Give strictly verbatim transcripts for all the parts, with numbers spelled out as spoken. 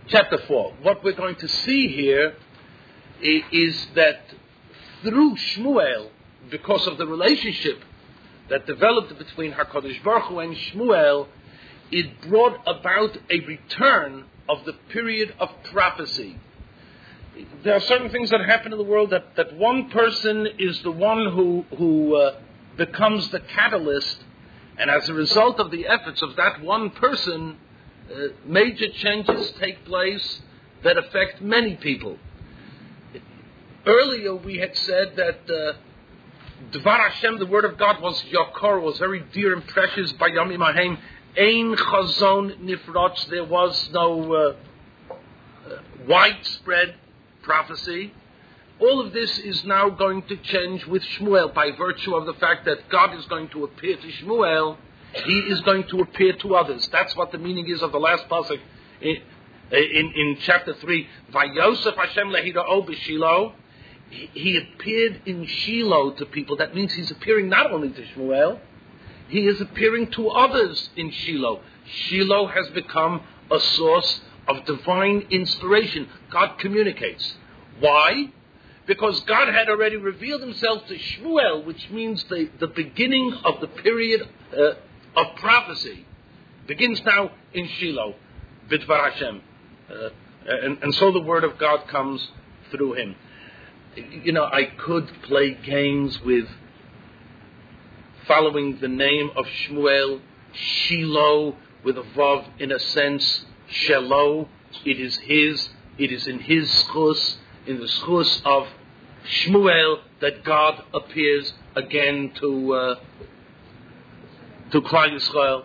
chapter four. What we're going to see here is that through Shmuel, because of the relationship that developed between HaKadosh Baruch Hu and Shmuel, it brought about a return of the period of prophecy. There are certain things that happen in the world that, that one person is the one who, who uh, becomes the catalyst, and as a result of the efforts of that one person, uh, major changes take place that affect many people. Earlier we had said that uh, Dvar Hashem, the word of God, was Yakar, was very dear and precious by Yamim Ahem. Ein Chazon Nifrotz, there was no uh, uh, widespread prophecy. All of this is now going to change with Shmuel by virtue of the fact that God is going to appear to Shmuel. He is going to appear to others. That's what the meaning is of the last pasuk in, in, in chapter three. Vayosef Hashem lehira'o b'Shilo. He appeared in Shiloh to people. That means he's appearing not only to Shmuel, he is appearing to others in Shiloh. Shiloh has become a source of divine inspiration. God communicates. Why? Because God had already revealed himself to Shmuel, which means the, the beginning of the period uh, of prophecy begins now in Shiloh, B'dvar Hashem. Uh, and, and so the word of God comes through him. You know, I could play games with following the name of Shmuel, Shiloh, with a vav, in a sense, Shelo. It is his, it is in his schus, in the schus of Shmuel, that God appears again to uh, to Klal Yisrael.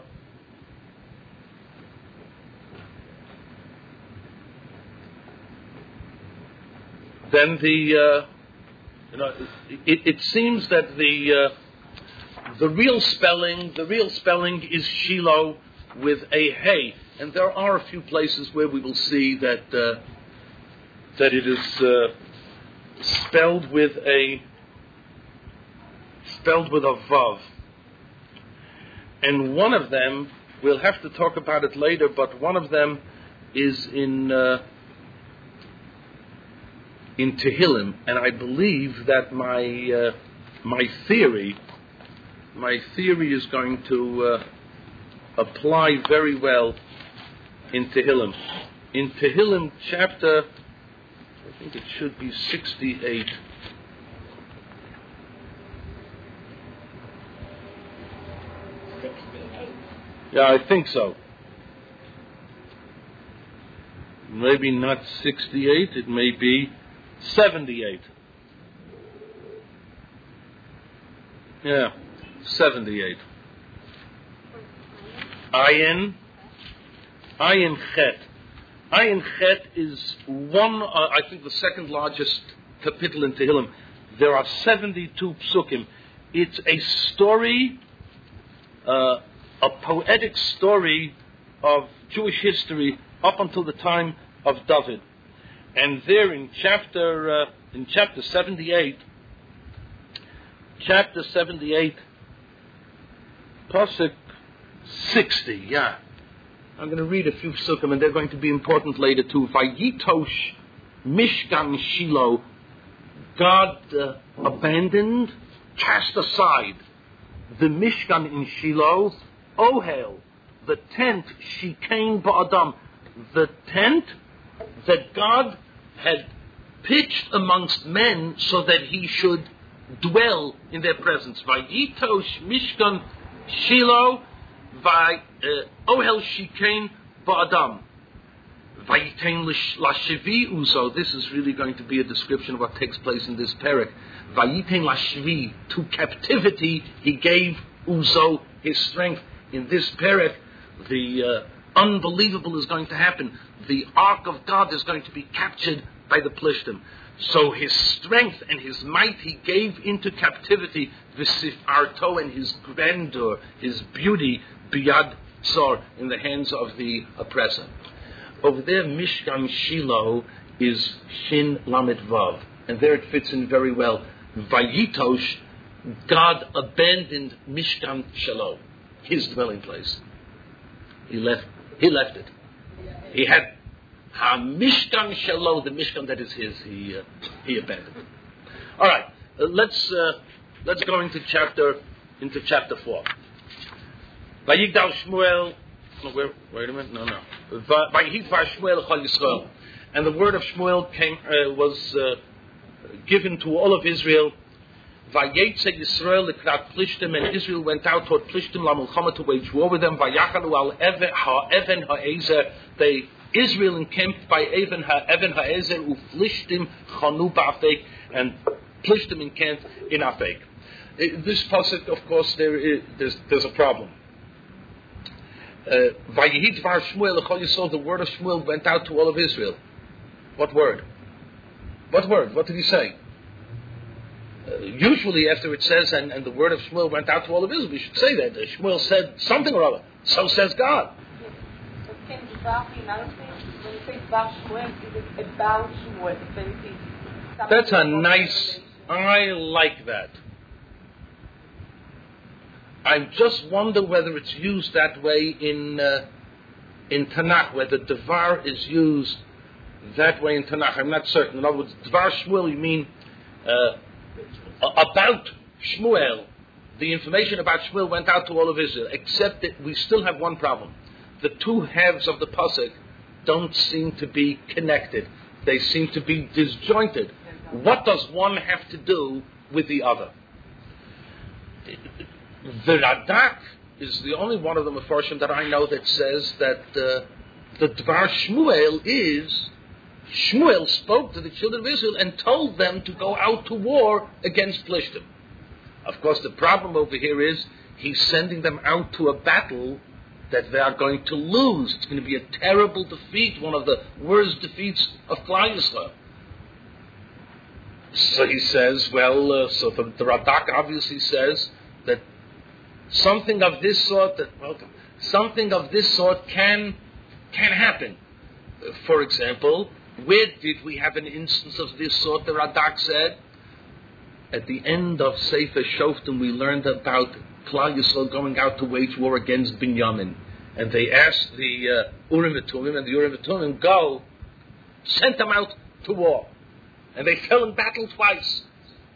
Then the uh, you know it, it seems that the uh, the real spelling the real spelling is Shiloh with a hey, and there are a few places where we will see that uh, that it is uh, spelled with a spelled with a vav, and one of them we'll have to talk about it later, but one of them is in. Uh, in Tehillim, and I believe that my uh, my theory my theory is going to uh, apply very well in Tehillim. In Tehillim chapter, I think it should be sixty-eight. sixty-eight. Yeah, I think so. Maybe not sixty-eight, it may be seventy-eight. Yeah, seventy-eight. Ayin, Ayin Chet. Ayin Chet is one, uh, I think, the second largest kapitel in Tehillim. There are seventy-two psukim. It's a story, uh, a poetic story of Jewish history up until the time of David. And there in chapter uh, in chapter seventy-eight, chapter seventy-eight, pasuk sixty. Yeah, I'm going to read a few psukim, and they're going to be important later too. Vayitosh Mishkan Shiloh. God uh, abandoned, cast aside the Mishkan in Shiloh. Ohel, the tent, Shikein Ba'adam, the tent that God had pitched amongst men so that he should dwell in their presence. Vayitosh Mishkan Shiloh, Vay Ohel Shikein Ba'adam. Vayitain Lashevi Uzo. This is really going to be a description of what takes place in this parak. Vayitain Lashvi, to captivity he gave Uzo his strength. In this parak, the uh, unbelievable is going to happen. The ark of God is going to be captured by the Plishtim. So his strength and his might he gave into captivity, V'sif Arto, and his grandeur, his beauty, Biyad Tzor, in the hands of the oppressor. Over there, Mishkan Shiloh is Shin Lamed Vav, and there it fits in very well. Vayitosh, God abandoned Mishkan Shiloh, his dwelling place. He left. He left it. He had Ha Mishkan Shelo, the Mishkan that is his, he uh, he abandoned. All right, uh, let's uh, let's go into chapter into chapter four. Vayigdal Shmuel. No, where, wait a minute. No, no. Vayigdal Shmuel Chol Yisrael, and the word of Shmuel came uh, was uh, given to all of Israel. Vayetze Yisrael lekrat Plishtim, and Israel went out toward Plishtim lamulchama to wage war with them. Vayachalu al Even ha'Even ha'Ezer. They Israel encamped by Even ha'Even ha'Ezer uFlishtim chanu ba'afek, and Plishtim encamped in Afek. This pasuk, of course, there is there's, there's a problem. Vayehi dvar Shmuel l'chol Yisrael. The word of Shmuel went out to all of Israel. What word? What word? What did he say? Uh, usually after it says, and, and the word of Shmuel went out to all of Israel, we should say that. Uh, Shmuel said something or other. So says God. That's a nice, I like that. I just wonder whether it's used that way in uh, in Tanakh, whether Devar is used that way in Tanakh. I'm not certain. In other words, Devar Shmuel, you mean uh, about Shmuel. The information about Shmuel went out to all of Israel, except that we still have one problem. The two halves of the pasuk don't seem to be connected. They seem to be disjointed. What does one have to do with the other? The Radak is the only one of the Mefarshim that I know that says that uh, the Dvar Shmuel is Shmuel spoke to the children of Israel and told them to go out to war against Plishtim. Of course, the problem over here is he's sending them out to a battle that they are going to lose. It's going to be a terrible defeat, one of the worst defeats of Klal Yisrael. So he says, well, uh, so the, the Radak obviously says that something of this sort, that welcome, something of this sort can can happen. Uh, for example, where did we have an instance of this sort? The Radak said, at the end of Sefer Shoftim, we learned about Klal Yisrael going out to wage war against Binyamin, and they asked the uh, Urim and Tumim, and the Urim and Tumim go, sent them out to war, and they fell in battle twice.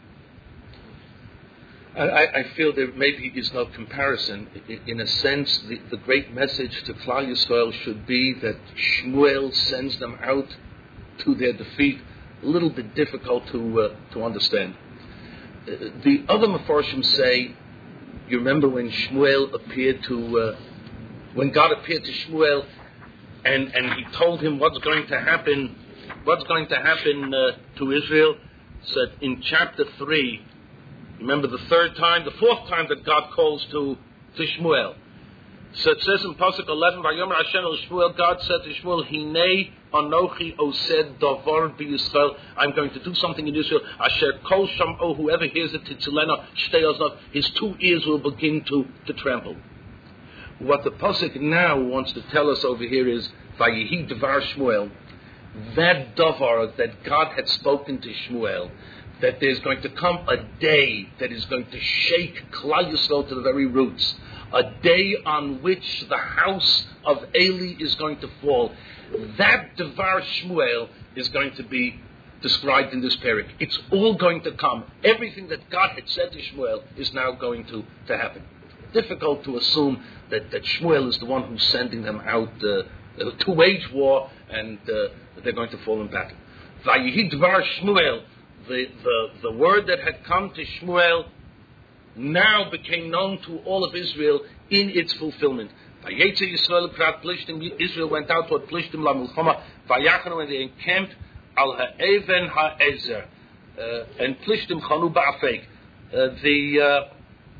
I, I feel there maybe is no comparison. In a sense, the, the great message to Klal Yisrael should be that Shmuel sends them out to their defeat. A little bit difficult to uh, to understand. Uh, the other Mefarshim say, you remember when Shmuel appeared to, uh, when God appeared to Shmuel, and, and he told him what's going to happen, what's going to happen uh, to Israel. So in chapter three. Remember the third time, the fourth time that God calls to, to Shmuel. So it says in Pasuk eleven, Vayomer Hashem el Shmuel, God said to Shmuel, Hinei Anochi Osed Davar B'Yisrael, I'm going to do something in Israel. Asher Kol Sham O, whoever hears it, Titzilena Shtei Oznot, his two ears will begin to, to tremble. What the Pasuk now wants to tell us over here is, Vayihi Dvar Shmuel, that Davar that God had spoken to Shmuel, that there's going to come a day that is going to shake Klal Yisrael to the very roots. A day on which the house of Eli is going to fall. That Devar Shmuel is going to be described in this parak. It's all going to come. Everything that God had said to Shmuel is now going to, to happen. Difficult to assume that, that Shmuel is the one who's sending them out uh, to wage war, and uh, they're going to fall in battle. Vayihi Devar Shmuel, The, the, the word that had come to Shmuel now became known to all of Israel in its fulfillment. Vayetze Yisrael krat Plishtim, Israel went out toward Plishtim la Mulchama, Vayachanu, and they encamped al ha'even ha'ezer, uh, and Plishtim chanu ba'afek. Uh, the uh,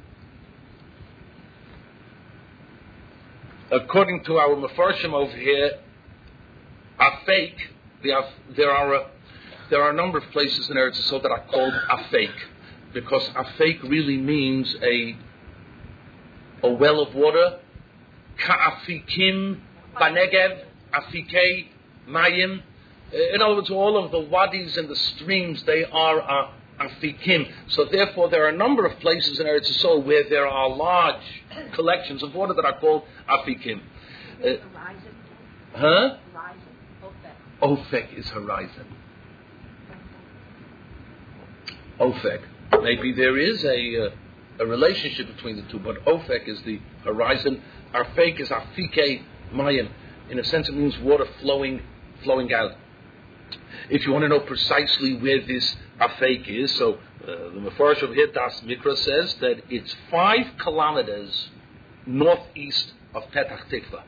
according to our Mefarshim over here, afek, there are a There are a number of places in Eretz Yisrael that are called Afek, because Afek really means a a well of water. Ka'afikim Banegev, Afikei Mayim. In other words, all of the wadis and the streams, they are uh, Afikim. So therefore, there are a number of places in Eretz Yisrael where there are large collections of water that are called Afikim. Uh, huh? Ophek is horizon. Ophek. Maybe there is a uh, a relationship between the two, but Ophek is the horizon. Arfek is Afike Mayan. In a sense, it means water flowing, flowing out. If you want to know precisely where this Afek is, so uh, the Mefarsh of Hidas Mikra says that it's five kilometers northeast of Petach Tikva.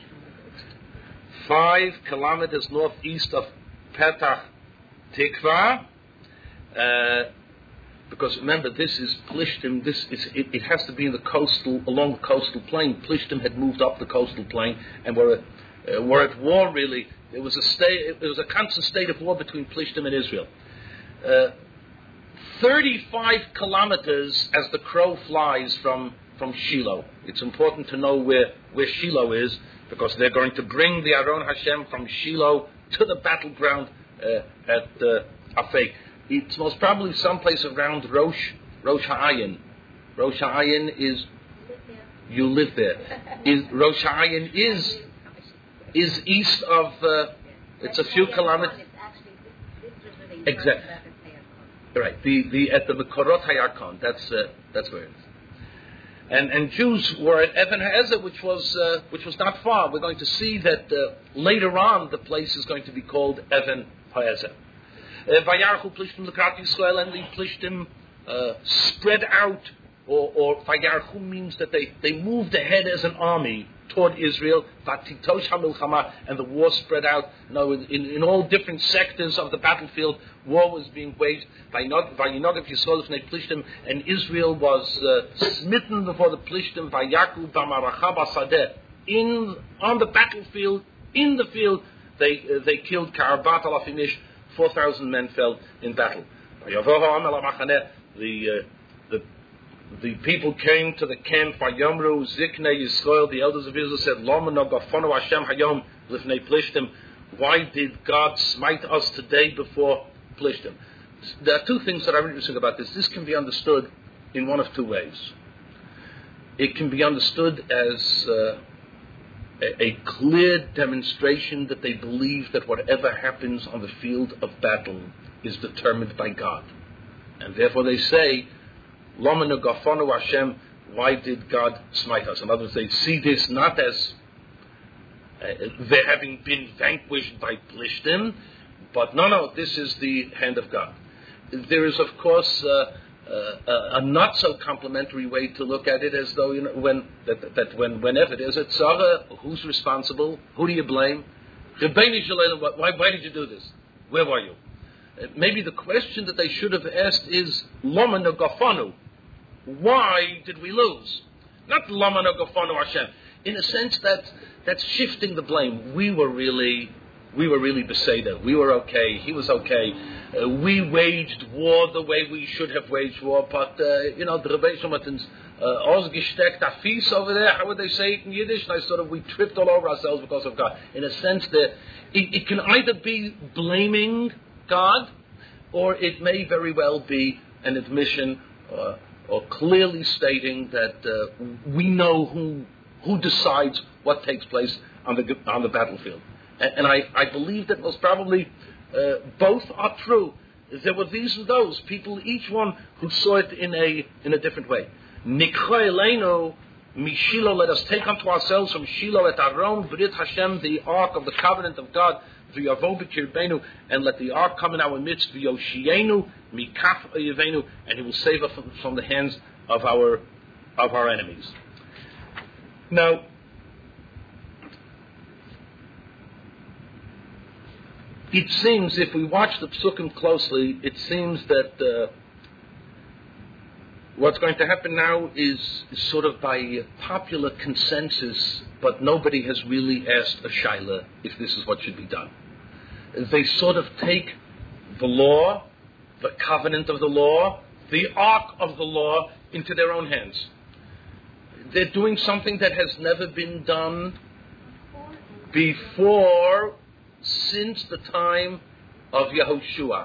Five kilometers northeast of Petach Tikva. Uh, Because remember, this is Plishtim. This is it, it has to be in the coastal, along the coastal plain. Plishtim had moved up the coastal plain and were at, uh, were at war. Really, it was a state. It was a constant state of war between Plishtim and Israel. Uh, Thirty-five kilometers as the crow flies from from Shiloh. It's important to know where where Shiloh is because they're going to bring the Aron Hashem from Shiloh to the battleground uh, at uh, Afek. It's most probably someplace around Rosh Rosh Ha'ayin. Rosh Ha'ayin is you live there. Is Rosh Ha'ayin is is east of uh, it's a few kilometers. Exactly. Right. The the at the Mekorot Hayarkon. That's uh, that's where it is. And and Jews were at Even Ha'ezer, which was uh, which was not far. We're going to see that uh, later on the place is going to be called Even Ha'ezer. Vayarchu Plishtim Lekrat Yisrael, and the Plishtim uh, spread out, or, or Vayarchu means that they, they moved ahead as an army toward Israel. Vatitosh HaMilchama, and the war spread out. No, in, in all different sectors of the battlefield, war was being waged. Vayinogef Yisrael Fnei Plishtim, and Israel was uh, smitten before the Plishtim. Vayaku B'maracha B'Sadeh, in on the battlefield, in the field, they uh, they killed Ka'arbat Alafimish. Four thousand men fell in battle. The, uh, the the people came to the camp. Vayomru Ziknei Yisrael. The elders of Israel said, "Lama nagafonu Hashem hayom lifnei Plishtim." Why did God smite us today before Plishtim? There are two things that are interesting about this. This can be understood in one of two ways. It can be understood as uh, a clear demonstration that they believe that whatever happens on the field of battle is determined by God. And therefore they say, Lama nagafonu Hashem, why did God smite us? In other words, they see this not as uh, they having been vanquished by Plishtim, but no, no, this is the hand of God. There is, of course, uh, Uh, a not so complimentary way to look at it, as though you know when that, that when whenever there's a tzara, who's responsible? Who do you blame? Why, why did you do this? Where were you? Uh, maybe the question that they should have asked is Lama nagafanu. Why did we lose? Not Lama nagafanu Hashem. In a sense, that that's shifting the blame. We were really. We were really beseder. We were okay. He was okay. Uh, we waged war the way we should have waged war. But, uh, you know, the Rebbe Shomatin's ausgesteckt afis over there, how would they say it in Yiddish? And I sort of, we tripped all over ourselves because of God. In a sense that it, it can either be blaming God, or it may very well be an admission uh, or clearly stating that uh, we know who who decides what takes place on the on the battlefield. And I, I believe that most probably uh, both are true. There were these and those people, each one who saw it in a in a different way. Nikcha Eleinu Mishilo, let us take unto ourselves from Shiloh at Aron Brit Hashem, the ark of the covenant of God, V'yavo b'kirbenu, and let the ark come in our midst, V'yoshienu mikaf oyevenu, and He will save us from, from the hands of our of our enemies. Now, it seems, if we watch the psukim closely, it seems that uh, what's going to happen now is, is sort of by popular consensus, but nobody has really asked a shaila if this is what should be done. They sort of take the law, the covenant of the law, the ark of the law into their own hands. They're doing something that has never been done before, since the time of Yehoshua.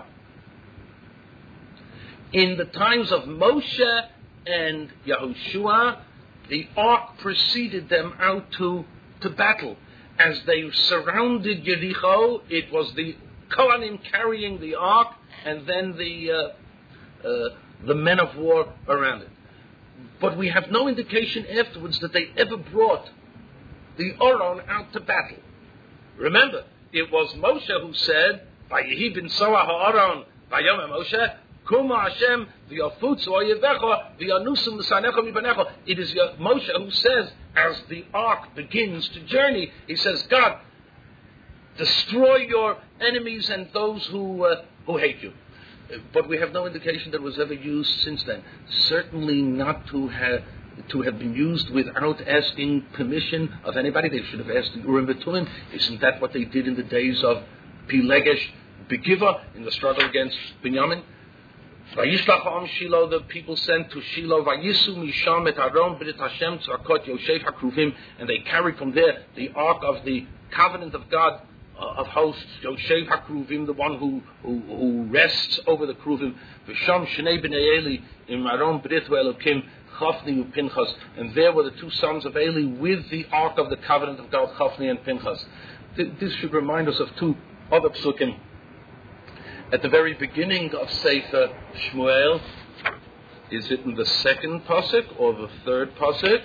In the times of Moshe and Yehoshua, the ark preceded them out to, to battle. as they surrounded Yericho, it was the Kohanim carrying the ark, and then the uh, uh, the men of war around it. But we have no indication afterwards that they ever brought the Aron out to battle. Remember, it was Moshe who said, "Vayehi bin Soah ha'Aron, vayom Moshe, Kuma Hashem v'yafutzu oyevecha v'yanusum l'sanecha mibanecha." It is Moshe who says, as the ark begins to journey, he says, "God, destroy your enemies and those who uh, who hate you." But we have no indication that it was ever used since then. Certainly not to have to have been used without asking permission of anybody. They should have asked the Urim V'Tumim. Isn't that what they did in the days of Pilegesh Begiva in the struggle against Binyamin? Vayishlach ha'am Shiloh, the people sent to Shiloh. Vayisu misham et Aron b'rit Hashem tzarkot Yosef hakruvim, and they carried from there the ark of the covenant of God uh, of hosts, Yosef hakruvim, the one who, who who rests over the kruvim. V'sham shnei b'nei Eli im Aron b'rit ve'elokim Chafni and Pinchas, and there were the two sons of Eli with the ark of the covenant of God, Chafni and Pinchas. This should remind us of two other psukim. At the very beginning of Sefer Shmuel, is it in the second pasuk or the third pasuk?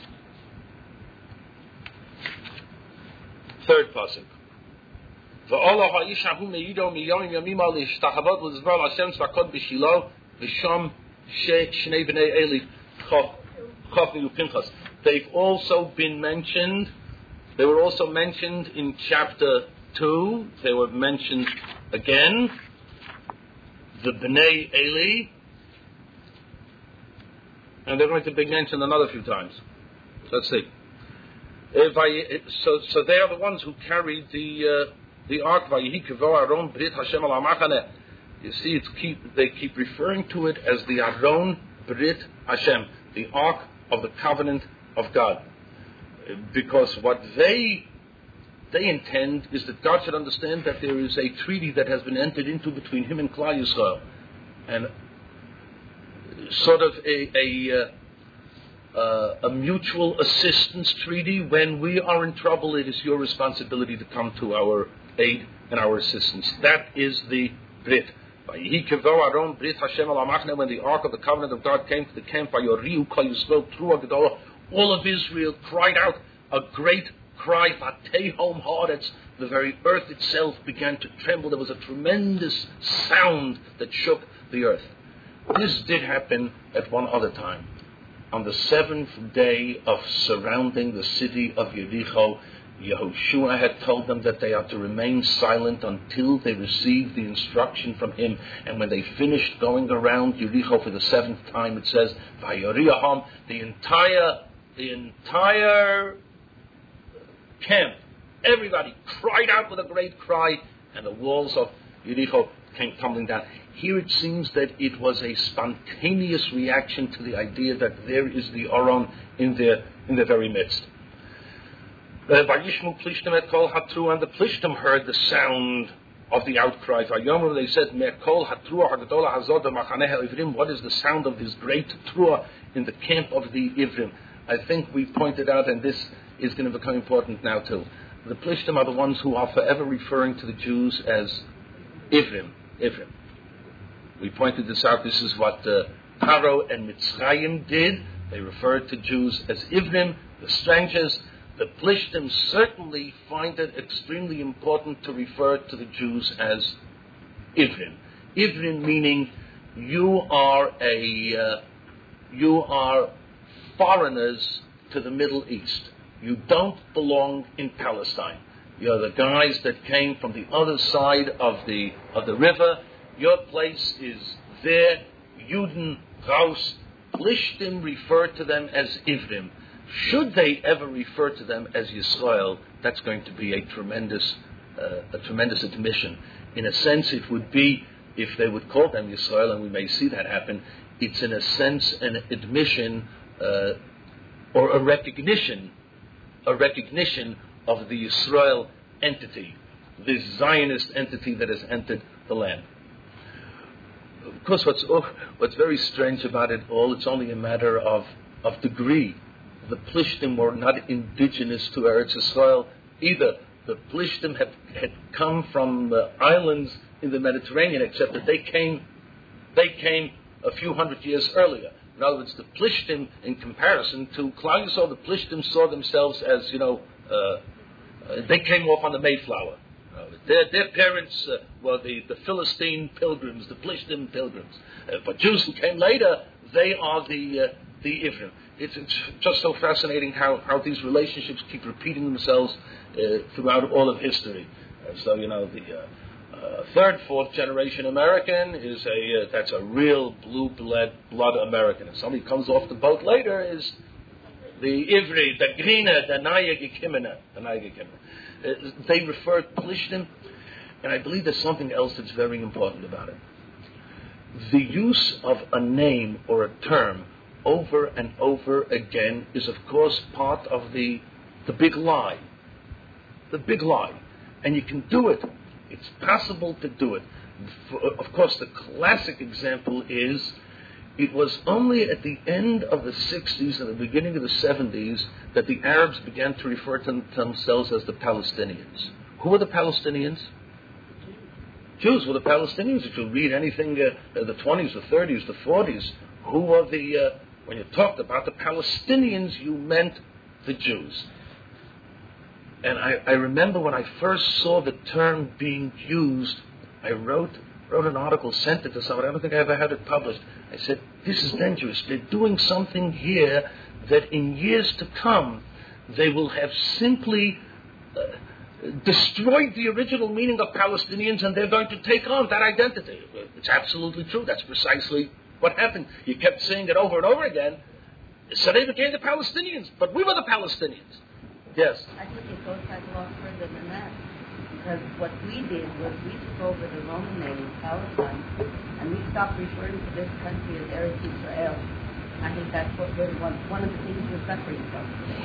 Third pasuk. V'olah ha'isha hu meido miyomim yamim ali shtachavot l'zvar Hashem tzvakot b'shilo v'sham shnei b'nei Eli Chafni and Pinchas. They've also been mentioned. They were also mentioned in chapter two. They were mentioned again. The Bnei Eli, and they're going to be mentioned another few times. Let's see. If I, so, so they are the ones who carried the uh, the ark. Vayehi kavo Aron brit Hashem al Machane. You see, it's keep they keep referring to it as the Aron brit Hashem, the ark of the covenant of God, because what they they intend is that God should understand that there is a treaty that has been entered into between Him and Klal Yisrael, and sort of a a, uh, uh, a mutual assistance treaty. When we are in trouble, it is your responsibility to come to our aid and our assistance. That is the Brit. When the ark of the covenant of God came to the camp, all of Israel cried out a great cry. The very earth itself began to tremble. There was a tremendous sound that shook the earth. This did happen at one other time. On the seventh day of surrounding the city of Yericho, Yehoshua had told them that they are to remain silent until they receive the instruction from him. And when they finished going around Yericho for the seventh time, it says, Vayariyaham, the entire, the entire camp, everybody cried out with a great cry, and the walls of Yericho came tumbling down. Here it seems that it was a spontaneous reaction to the idea that there is the Aron in their, in their very midst. Vayishmu Plishtim et kol hatru, and the Plishtim heard the sound of the outcry. Vayomer, they said, Me kol hatruah hagadola hazod machane Ivrim. What is the sound of this great truah in the camp of the Ivrim? I think we pointed out, and this is going to become important now too. The Plishtim are the ones who are forever referring to the Jews as Ivrim. Ivrim. We pointed this out. This is what uh, Paro and Mitzrayim did. They referred to Jews as Ivrim, the strangers. The Plishtim certainly find it extremely important to refer to the Jews as Ivrim. Ivrim meaning you are a uh, you are foreigners to the Middle East. You don't belong in Palestine. You're the guys that came from the other side of the of the river. Your place is there. Yuden, Raus. Plishtim refer to them as Ivrim. Should they ever refer to them as Yisrael, that's going to be a tremendous, uh, a tremendous admission. In a sense, it would be, if they would call them Yisrael, and we may see that happen, it's in a sense an admission uh, or a recognition, a recognition of the Yisrael entity, this Zionist entity that has entered the land. Of course, what's oh, what's very strange about it all, it's only a matter of, of degree. The Plishtim were not indigenous to Eretz Yisrael. either the Plishtim had, had come from the islands in the Mediterranean, except that they came, they came a few hundred years earlier. In other words, the Plishtim, in comparison to Klal Yisrael, the Plishtim saw themselves as, you know, uh, uh, they came off on the Mayflower. Uh, their, their parents uh, were the, the Philistine pilgrims, the Plishtim pilgrims. Uh, but Jews who came later, they are the uh, the Ivrim. It's, it's just so fascinating how, how these relationships keep repeating themselves uh, throughout all of history. Uh, so, you know, the uh, uh, third, fourth generation American is a, uh, that's a real blue blood, blood American. If somebody comes off the boat later, is the Ivri, the Grina, the Naya Gekimena, the Naya Gekimena. Uh, they refer to Plishtim, and I believe there's something else that's very important about it. The use of a name or a term over and over again is, of course, part of the the big lie. The big lie. And you can do it. It's possible to do it. For, of course, the classic example is it was only at the end of the sixties and the beginning of the seventies that the Arabs began to refer to themselves as the Palestinians. Who were the Palestinians? Jews were the Palestinians. If you read anything, uh, the twenties, the thirties, the forties, who were the... Uh, When you talked about the Palestinians, you meant the Jews. And I, I remember when I first saw the term being used, I wrote wrote an article, sent it to somebody. I don't think I ever had it published. I said, this is dangerous. They're doing something here that in years to come, they will have simply uh, destroyed the original meaning of Palestinians, and they're going to take on that identity. It's absolutely true. That's precisely what happened. You kept saying it over and over again, so they became the Palestinians. But we were the Palestinians. Yes? I think it goes back a lot further than that. Because what we did was we took over the Roman name, Palestine, and we stopped referring to this country as Eretz Israel. I think that's what we're, one, one of the things we're suffering from.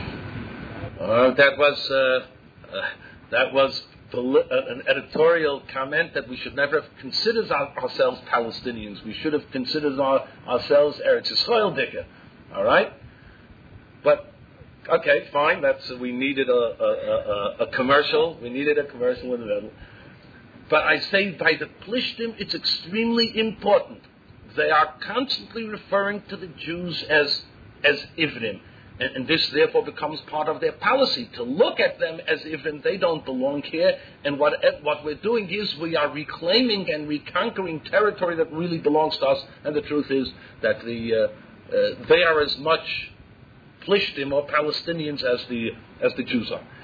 Uh, that was, uh, uh, that was an editorial comment that we should never have considered our, ourselves Palestinians. We should have considered our, ourselves Eretz Yisrael Dicker. All right? But, okay, fine. That's uh, we needed a, a, a, a commercial. We needed a commercial in the middle. But I say by the Plishtim, it's extremely important. They are constantly referring to the Jews as, as Ivrim. And, and this, therefore, becomes part of their policy, to look at them as if they don't belong here. And what, what we're doing is we are reclaiming and reconquering territory that really belongs to us. And the truth is that the, uh, uh, they are as much Plishtim or Palestinians as the as the Jews are.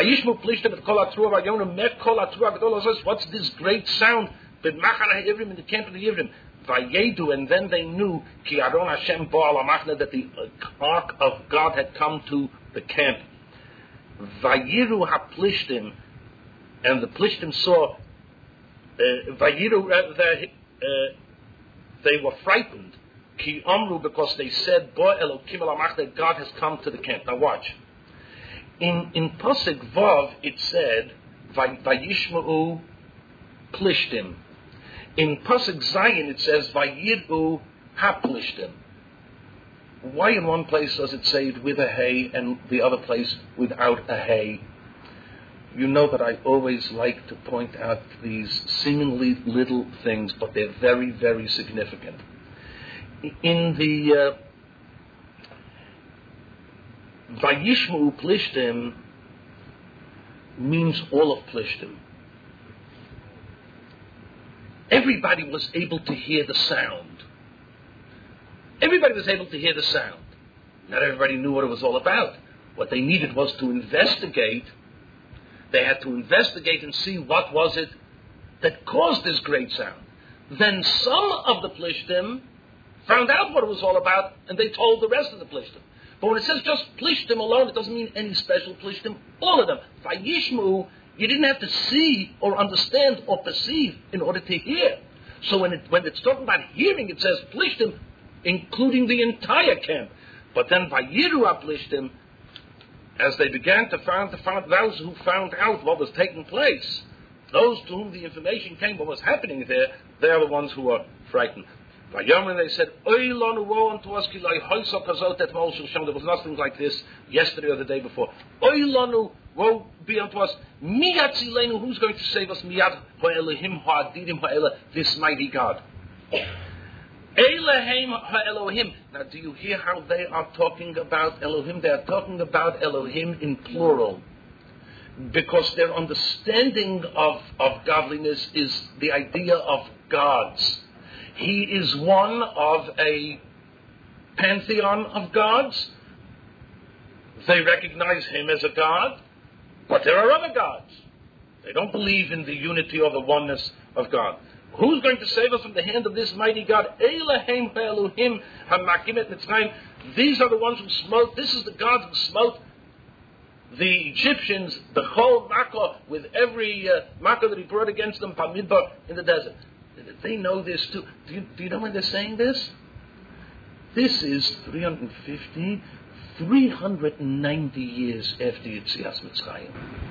What's this great sound? In the camp of the Ivrim. Vayedu, and then they knew Ki Aron Hashem Bo'al HaMachna, that the ark of God had come to the camp. Vayiru HaPlishtim, and the Plishtim saw. Uh, Vayiru, uh, the, uh, they were frightened. Ki Amru, because they said Bo Elokim El HaMachna, God has come to the camp. Now watch. In in Pasuk Vav it said Vayishma'u Plishtim. In Pasuk Zayin it says Vayidu HaPlishtim. Why in one place does it say it with a hay and the other place without a hay? You know that I always like to point out these seemingly little things, but they're very, very significant. In the uh, Vayishma'u Plishtim means all of Plishtim. Everybody was able to hear the sound. Everybody was able to hear the sound. Not everybody knew what it was all about. What they needed was to investigate. They had to investigate and see what was it that caused this great sound. Then some of the Plishtim found out what it was all about, and they told the rest of the Plishtim. But when it says just Plishtim alone, it doesn't mean any special Plishtim. All of them. Vayishmu, you didn't have to see or understand or perceive in order to hear. So when it, when it's talking about hearing, it says Plishtim, including the entire camp. But then Vayiru HaPlishtim, as they began to find, to find those who found out what was taking place, those to whom the information came, what was happening there, they're the ones who were frightened. Vayomer, they said, Oy lanu, woe unto us, ki lai hoisa kazot et mol shel Shem. There was nothing like this yesterday or the day before. Oy lanu, Woe be unto us. Miyad Tzilenu, who's going to save us? Miyad Ha'elohim Ha'adidim Ha'ela, this mighty God. Elohim Ha'elohim. Now, do you hear how they are talking about Elohim? They are talking about Elohim in plural. Because their understanding of, of godliness is the idea of gods. He is one of a pantheon of gods. They recognize him as a god, but there are other gods. They don't believe in the unity or the oneness of God. Who's going to save us from the hand of this mighty God? Elohim Elohim Hamakim et Mitzrayim. These are the ones who smote. This is the God who smote the Egyptians, the whole Makkah, with every uh, Makkah that he brought against them, Pamidbar, in the desert. They know this too. Do you, do you know when they're saying this? This is three hundred fifty, three hundred ninety years after Yetzias Mitzrayim.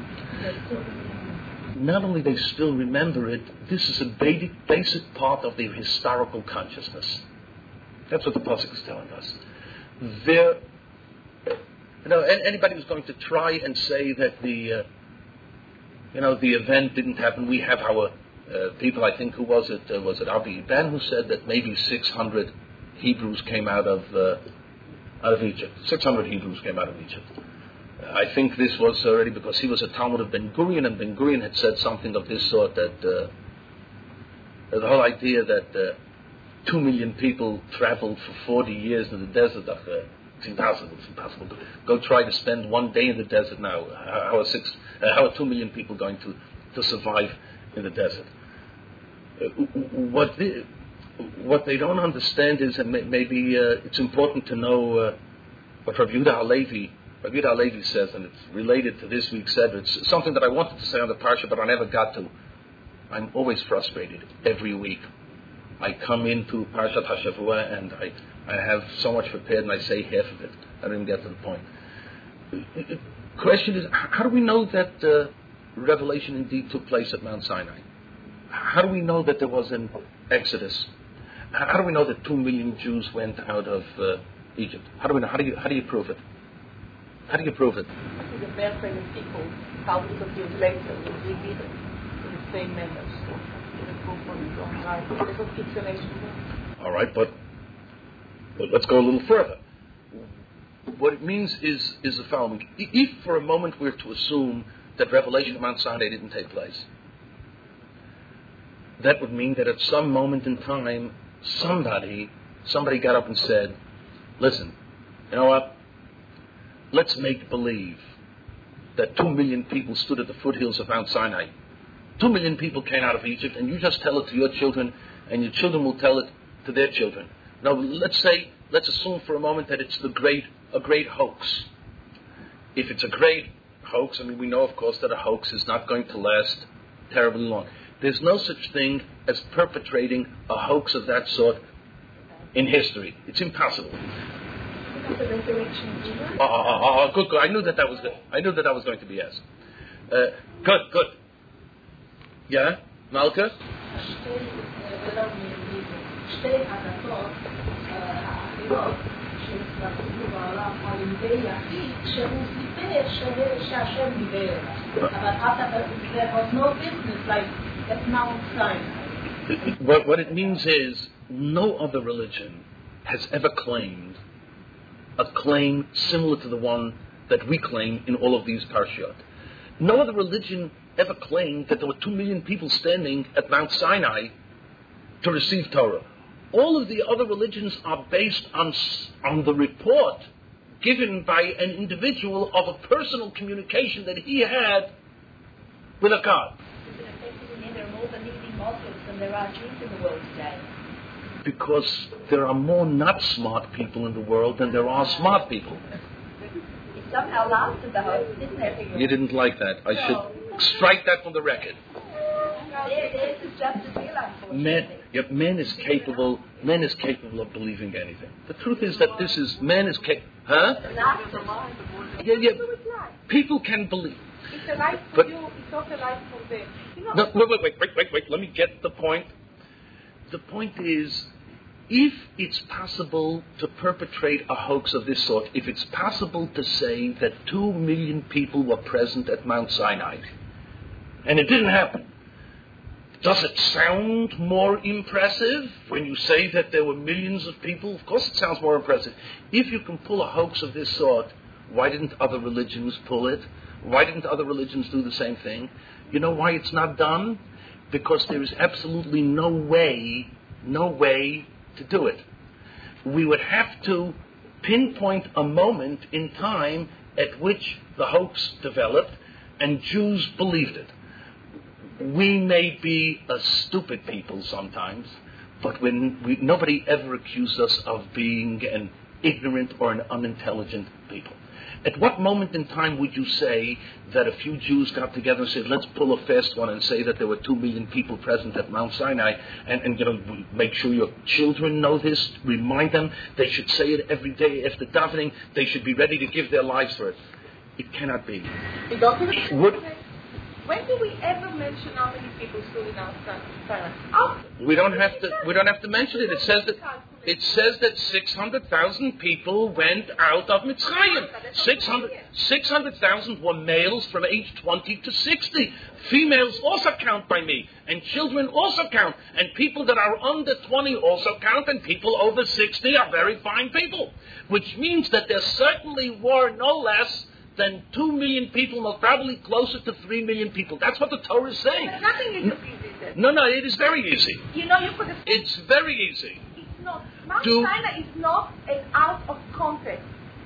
Not only they still remember it, this is a basic, basic part of their historical consciousness. That's what the Pasuk is telling us. They're, you know, anybody who's going to try and say that the, uh, you know, the event didn't happen. We have our uh, people. I think who was it? Uh, was it Abi Ben who said that maybe six hundred Hebrews came out of uh, out of Egypt. six hundred Hebrews came out of Egypt. Uh, I think this was already because he was a Talmud of Ben Gurion, and Ben Gurion had said something of this sort, that uh, the whole idea that uh, two million people traveled for forty years in the desert. Uh, it's impossible. It's impossible to go try to spend one day in the desert now. How, how are six? Uh, how are two million people going to, to survive in the desert? Uh, what the, what they don't understand is, and maybe uh, it's important to know uh, what Rabbi Yehuda Halevi, Rabbi Yehuda Halevi says, and it's related to this week's Seder. It's something that I wanted to say on the parsha, but I never got to. I'm always frustrated every week. I come into Parshat HaShavua and I, I have so much prepared and I say half of it. I don't even get to the point. The question is, how do we know that uh, Revelation indeed took place at Mount Sinai? How do we know that there was an Exodus? How do we know that two million Jews went out of uh, Egypt? How do we know? How do you how do you prove it? How do you prove it? I think the best way that people, thousands of years later, will repeat it in the same manner. All right, but, but let's go a little further. What it means is is the following: if for a moment we're to assume that Revelation of Mount Sinai didn't take place, that would mean that at some moment in time, somebody somebody got up and said, "Listen, you know what? Let's make believe that two million people stood at the foothills of Mount Sinai. Two million people came out of Egypt, and you just tell it to your children, and your children will tell it to their children. Now, let's say, let's assume for a moment that it's the great, a great hoax. If it's a great hoax, I mean, we know, of course, that a hoax is not going to last terribly long. There's no such thing as perpetrating a hoax of that sort in history. It's impossible. The resurrection of Jesus? Oh, oh, oh, good, good. I knew that that was good. I knew that that was going to be asked. Uh, good, good. Yeah, Malka? What, what it means is, no other religion has ever claimed a claim similar to the one that we claim in all of these parshiot. No other religion ever claimed that there were two million people standing at Mount Sinai to receive Torah. All of the other religions are based on, on the report given by an individual of a personal communication that he had with a God. There are more believing Muslims than there are Jews in the world today. Because there are more not smart people in the world than there are smart people. It somehow lasted the hoax, didn't it? You didn't like that. I should strike that from the record. This is just a deal, unfortunately. Man, yeah, man is capable. Man is capable of believing anything. The truth is that this is man is capable. Huh? Yeah, yeah. People can believe. It's a life for But, you. It's not a life for them. You know, no, wait, wait, wait, wait, wait, wait. Let me get the point. The point is, if it's possible to perpetrate a hoax of this sort, if it's possible to say that two million people were present at Mount Sinai, and it didn't happen, does it sound more impressive when you say that there were millions of people? Of course it sounds more impressive. If you can pull a hoax of this sort, why didn't other religions pull it? Why didn't other religions do the same thing? You know why it's not done? Because there is absolutely no way, no way to do it. We would have to pinpoint a moment in time at which the hoax developed and Jews believed it. We may be a stupid people sometimes, but when we, nobody ever accused us of being an ignorant or an unintelligent people. At what moment in time would you say that a few Jews got together and said, let's pull a fast one and say that there were two million people present at Mount Sinai, and, and you know, make sure your children know this, remind them, they should say it every day after davening, they should be ready to give their lives for it. It cannot be. Would, when do we ever mention how many people stood in Mount Sinai? We don't have to. We don't have to mention it. It says that. It says that six hundred thousand people went out of Mitzrayim. six hundred thousand were males from age twenty to sixty. Females also count by me, and children also count, and people that are under twenty also count, and people over sixty are very fine people. Which means that there certainly were no less than two million people, most probably closer to three million people. That's what the Torah is saying. But nothing is no, easy. No, no, it is very easy. You know, you could have... It's very easy. It's not. Mount Do, Sinai is not an out of context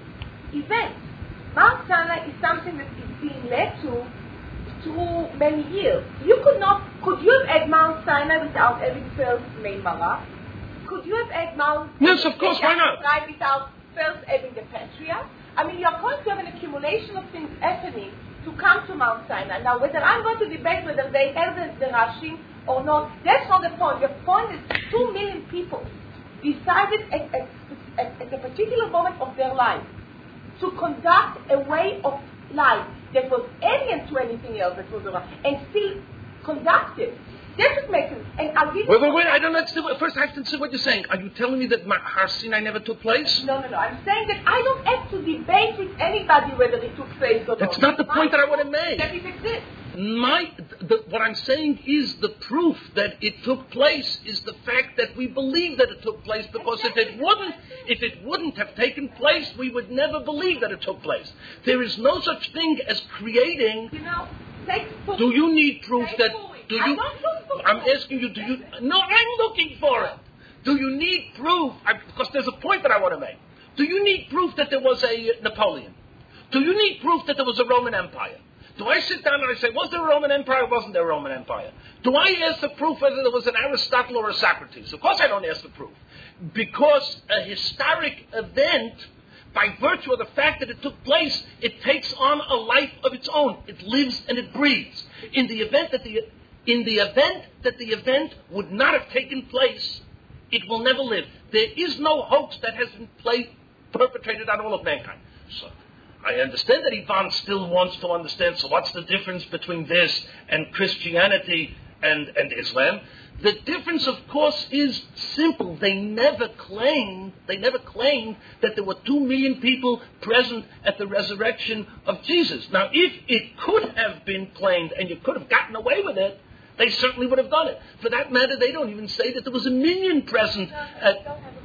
event. Mount Sinai is something that is being led to through many years. You could not... Could you have had Mount Sinai without having first made Mara? Could you have had Mount... Yes, of course, why not? Without first having the Patriarch? I mean, you're going to have an accumulation of things happening to come to Mount Sinai. Now, whether I'm going to debate whether they have the, the Rashim or not, that's not the point. The point is two million people decided at, at, at, at a particular moment of their life to conduct a way of life that was alien to anything else that was around, and still conduct it. That's what makes it. And I'll give wait, wait, wait, I don't understand. First, I have to see what you're saying. Are you telling me that Har Sinai never took place? No, no, no. I'm saying that I don't have to debate with anybody whether it took place or not. That's not the point that I want to make. That it exists. My, the, what I'm saying is the proof that it took place is the fact that we believe that it took place, because if it wouldn't, if it wouldn't have taken place, we would never believe that it took place. There is no such thing as creating. You know, take do you need proof take that? Do I'm you? not looking for I'm proof. asking you. Do you? No, I'm looking for it. Do you need proof? I, because there's a point that I want to make. Do you need proof that there was a Napoleon? Do you need proof that there was a Roman Empire? Do I sit down and I say, was there a Roman Empire or wasn't there a Roman Empire? Do I ask the proof whether there was an Aristotle or a Socrates? Of course I don't ask the proof. Because a historic event, by virtue of the fact that it took place, it takes on a life of its own. It lives and it breathes. In the event that the, in the event that the event would not have taken place, it will never live. There is no hoax that has been played, perpetrated on all of mankind. So, I understand that Ivan still wants to understand, so what's the difference between this and Christianity and, and Islam? The difference, of course, is simple. They never claimed, they never claimed that there were two million people present at the resurrection of Jesus. Now, if it could have been claimed and you could have gotten away with it, they certainly would have done it. For that matter, they don't even say that there was a million present at...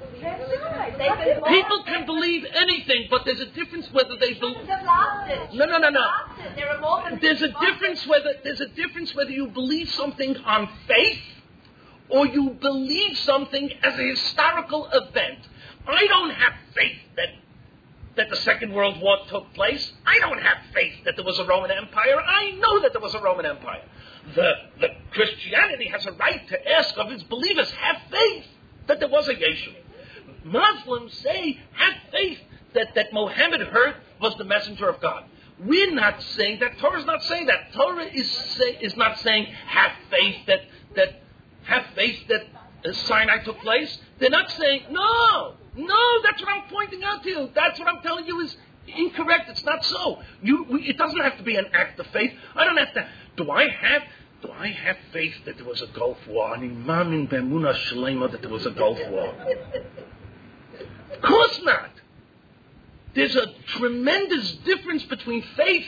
People can believe anything, but there's a difference whether they believe. No, no, no, no. There's a difference whether there's a difference whether you believe something on faith or you believe something as a historical event. I don't have faith that that the Second World War took place. I don't have faith that there was a Roman Empire. I know that there was a Roman Empire. The the Christianity has a right to ask of its believers, have faith that there was a Yeshua. Muslims say, have faith that, that Muhammad heard was the messenger of God. We're not saying that. Torah's not saying that. Torah is say, is not saying, have faith that, that have faith that uh, Sinai took place. They're not saying, no, no, that's what I'm pointing out to you. That's what I'm telling you is incorrect. It's not so. You, we, it doesn't have to be an act of faith. I don't have to, do I have Do I have faith that there was a Gulf War? Ani mamin b'emunah shlema that there was a Gulf War. Of course not. There's a tremendous difference between faith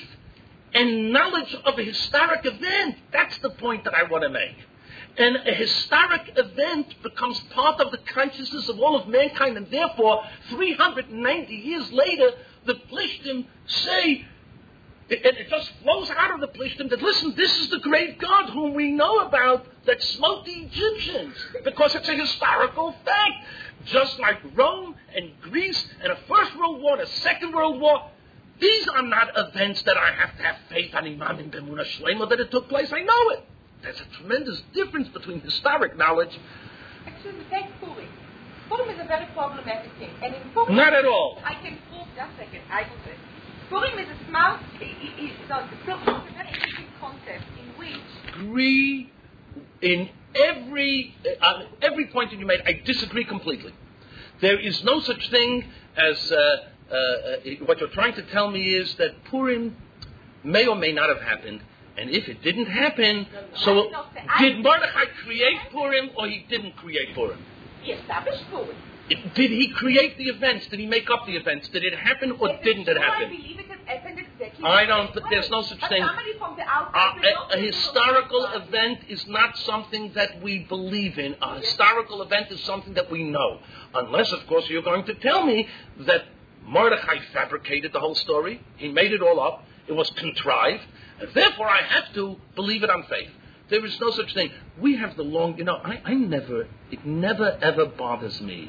and knowledge of a historic event. That's the point that I want to make. And a historic event becomes part of the consciousness of all of mankind, and therefore, three hundred ninety years later, the Plishtim say, and it just flows out of the Plishtim that, listen, this is the great God whom we know about that smote the Egyptians, because it's a historical fact. Just like Rome and Greece and a First World War and a Second World War, these are not events that I have to have faith on Imam and Bemuna Shlema that it took place. I know it. There's a tremendous difference between historic knowledge. Actually, take Purim. Purim is a very problematic thing. And in Purim, not at all. I can prove, just a second, I can say. Purim is a smart, it, it, it, no, Purim is a very interesting concept in which... Agree in every, uh, every point that you made, I disagree completely. There is no such thing as, uh, uh, uh, what you're trying to tell me is that Purim may or may not have happened. And if it didn't happen, so did Mordechai create Purim or he didn't create Purim? He established Purim. It, did he create the events? Did he make up the events? Did it happen or if didn't it happen? I believe it has happened exactly. I don't. Th- there's no such but thing. Somebody from the outside Uh, a, a historical event is not something that we believe in. A historical event is something that we know. Unless, of course, you're going to tell me that Mordechai fabricated the whole story. He made it all up. It was contrived. And therefore, I have to believe it on faith. There is no such thing. We have the long, you know, I, I never, it never ever bothers me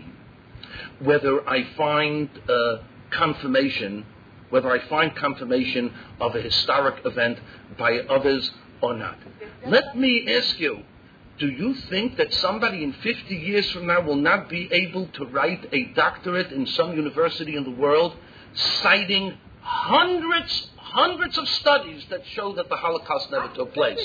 whether I find uh, confirmation, whether I find confirmation of a historic event by others or not. Let me ask you, do you think that somebody in fifty years from now will not be able to write a doctorate in some university in the world citing hundreds Hundreds of studies that show that the Holocaust never took place.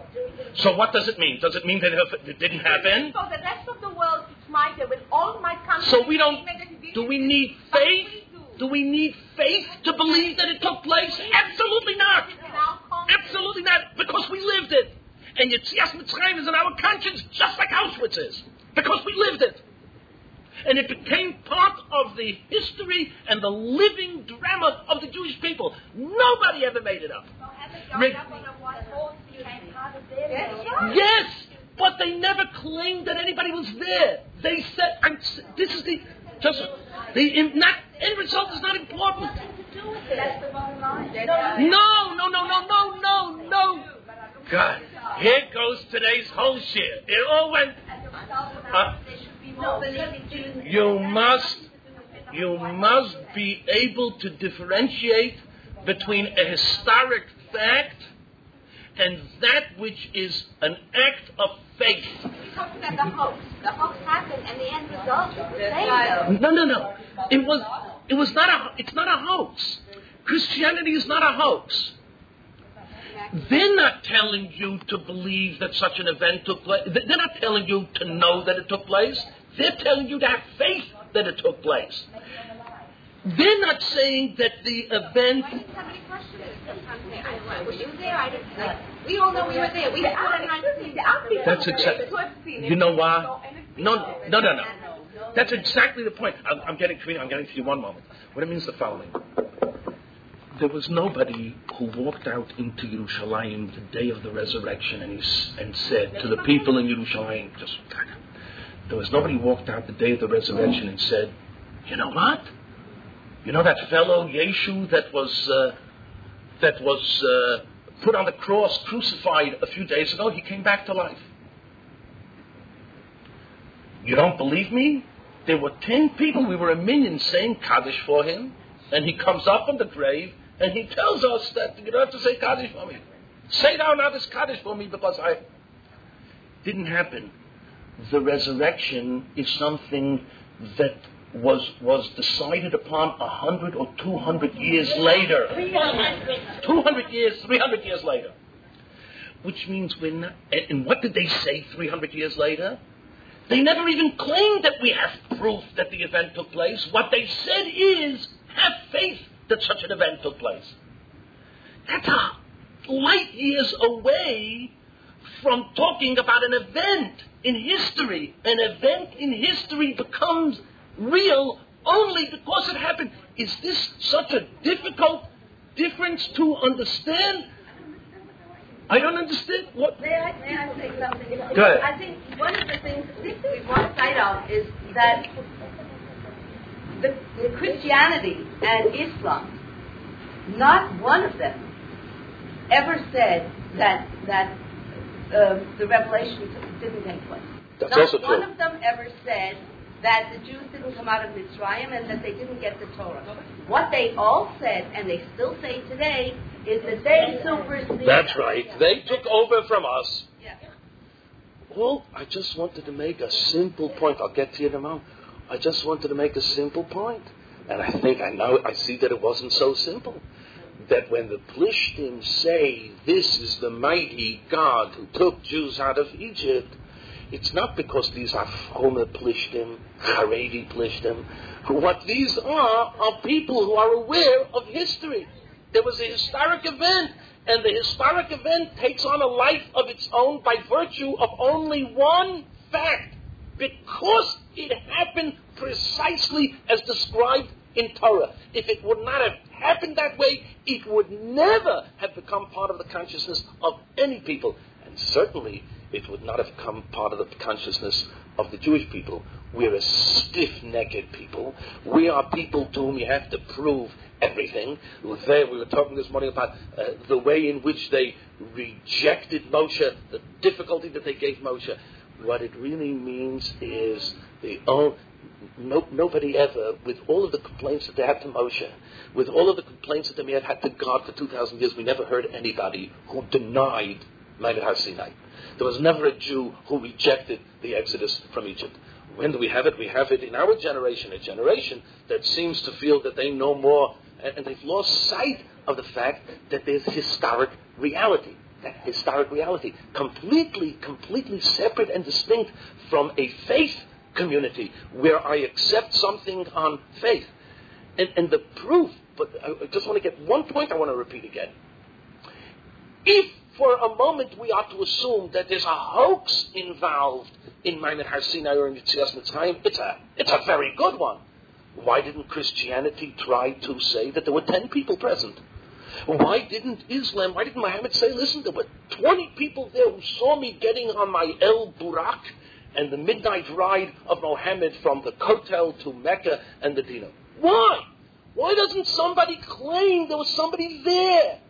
So what does it mean? Does it mean that it didn't happen? So the rest of the world is might with all my countries. So we don't. Do we need faith? Do we need faith to believe that it took place? Absolutely not. Absolutely not. Because we lived it. And Yetzias Mitzrayim is in our conscience, just like Auschwitz is, because we lived it. And it became part of the history and the living drama of the Jewish people. Nobody ever made it up. Re- yes, but they never claimed that anybody was there. They said, I'm, this is the, just, the not, end result is not important. No, no, no, no, no, no, no. God, here goes today's whole share. It all went... Uh, You must, you must be able to differentiate between a historic fact and that which is an act of faith. You're talking about the hoax. The hoax happened, and the end result is the same. No, no, no. It was, it was not a. It's not a hoax. Christianity is not a hoax. They're not telling you to believe that such an event took place. They're not telling you to know that it took place. They're telling you to have faith that it took place. They're not saying that the event... Were you there? I didn't say. We all know we were there. We had That's exactly... You know why? No, no, no, no. That's exactly the point. I'm, I'm getting to you. I'm getting to you one moment. What it means is the following. There was nobody who walked out into Yerushalayim the day of the resurrection and, he, and said to the people in Yerushalayim, just... There was nobody who walked out the day of the resurrection and said, you know what? You know that fellow Yeshu that was uh, that was uh, put on the cross, crucified a few days ago? He came back to life. You don't believe me? There were ten people. We were a million saying Kaddish for him, and he comes up from the grave and he tells us that you don't have to say Kaddish for me. Say thou now this Kaddish for me because I didn't happen. The resurrection is something that was was decided upon a hundred or two hundred years later. Two hundred years, three hundred years later. Which means we're not... And what did they say three hundred years later? They never even claimed that we have proof that the event took place. What they said is, have faith that such an event took place. That's a light years away from talking about an event in history. An event in history becomes real only because it happened. Is this such a difficult difference to understand? I don't understand. What? May I, may I say something? Go ahead. I think one of the things we've lost sight of is that the, the Christianity and Islam, not one of them ever said that that uh, the revelation didn't take place. That's not also true. one of them ever said that the Jews didn't come out of Mitzrayim and that they didn't get the Torah. What they all said, and they still say today, is that they superseded. That's right. They took over from us. Yeah. Well, I just wanted to make a simple point. I'll get to you in a moment. I just wanted to make a simple point. And I think I know, I see that it wasn't so simple. That when the Plishtim say, this is the mighty God who took Jews out of Egypt, it's not because these are Frome Plishtim, Haredi Plishtim. What these are are people who are aware of history. There was a historic event, and the historic event takes on a life of its own by virtue of only one fact. Because it happened precisely as described in Torah. If it would not have happened that way, it would never have become part of the consciousness of any people. And certainly, it would not have become part of the consciousness of the Jewish people. We're a stiff-necked people. We are people to whom you have to prove everything. There, we were talking this morning about uh, the way in which they rejected Moshe, the difficulty that they gave Moshe. What it really means is the own, no, nobody ever, with all of the complaints that they had to Moshe, with all of the complaints that they may have had to God for two thousand years, we never heard anybody who denied Mount Har Sinai. There was never a Jew who rejected the Exodus from Egypt. When do we have it? We have it in our generation, a generation that seems to feel that they know more, and they've lost sight of the fact that there's historic reality. That historic reality, completely, completely separate and distinct from a faith community where I accept something on faith. And, and the proof, but I just want to get one point I want to repeat again. If for a moment we are to assume that there's a hoax involved in Mount Har Sinai or in Yetzias Mitzrayim, it's a, it's a very good one. Why didn't Christianity try to say that there were ten people present? Why didn't Islam, why didn't Muhammad say, listen, there were twenty people there who saw me getting on my El Burak and the midnight ride of Muhammad from the Kotel to Mecca and Medina? Why? Why doesn't somebody claim there was somebody there?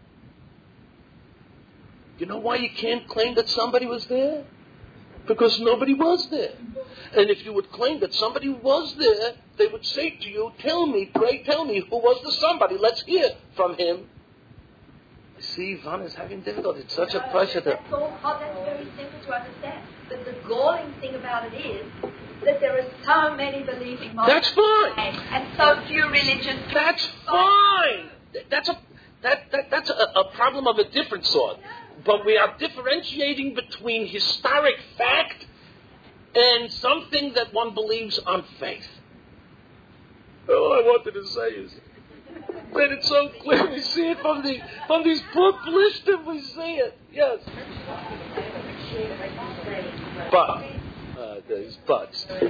You know why you can't claim that somebody was there? Because nobody was there. And if you would claim that somebody was there, they would say to you, tell me, pray tell me, who was the somebody? Let's hear from him. See, Yvonne is having difficulty. It's such a pleasure to... That's all, that's very simple to understand. But the galling thing about it is that there are so many believing That's fine. and so few religious. That's fine. That's a that, that that's a, a problem of a different sort. But we are differentiating between historic fact and something that one believes on faith. All I wanted to say is, man, it's so clear. We see it from the from these poor Plishtim. We see it. Yes. But uh, there's buts. What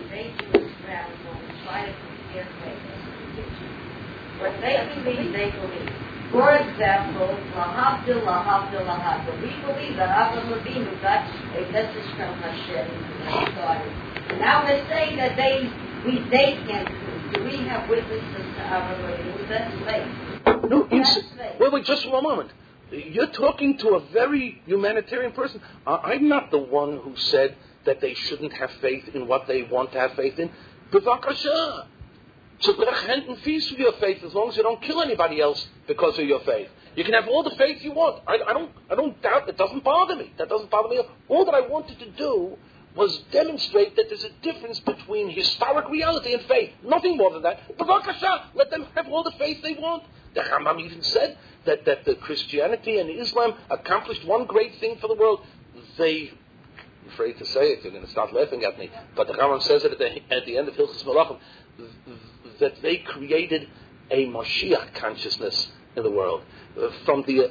they believe, they believe. For example, lahavdil, lahavdil, lahavdil. We believe that Avraham Avinu got a message from Hashem. And now we're saying that they, we, they can't prove. Do we have witnesses to Avraham Avinu? That's faith. No, you That's s- faith. wait, wait, just for a moment. You're talking to a very humanitarian person. I- I'm not the one who said that they shouldn't have faith in what they want to have faith in. B'vakasha. So brech hand and feast for your faith as long as you don't kill anybody else because of your faith. You can have all the faith you want. I, I don't I don't doubt it. Doesn't bother me. That doesn't bother me. All that I wanted to do was demonstrate that there's a difference between historic reality and faith. Nothing more than that. B'vakasha, let them have all the faith they want. The Rambam even said that, that the Christianity and Islam accomplished one great thing for the world. They, I'm afraid to say it, you're going to start laughing at me, but the Rambam says it at the, at the end of Hilchos Malachim, that they created a Mashiach consciousness in the world. Uh, from the uh,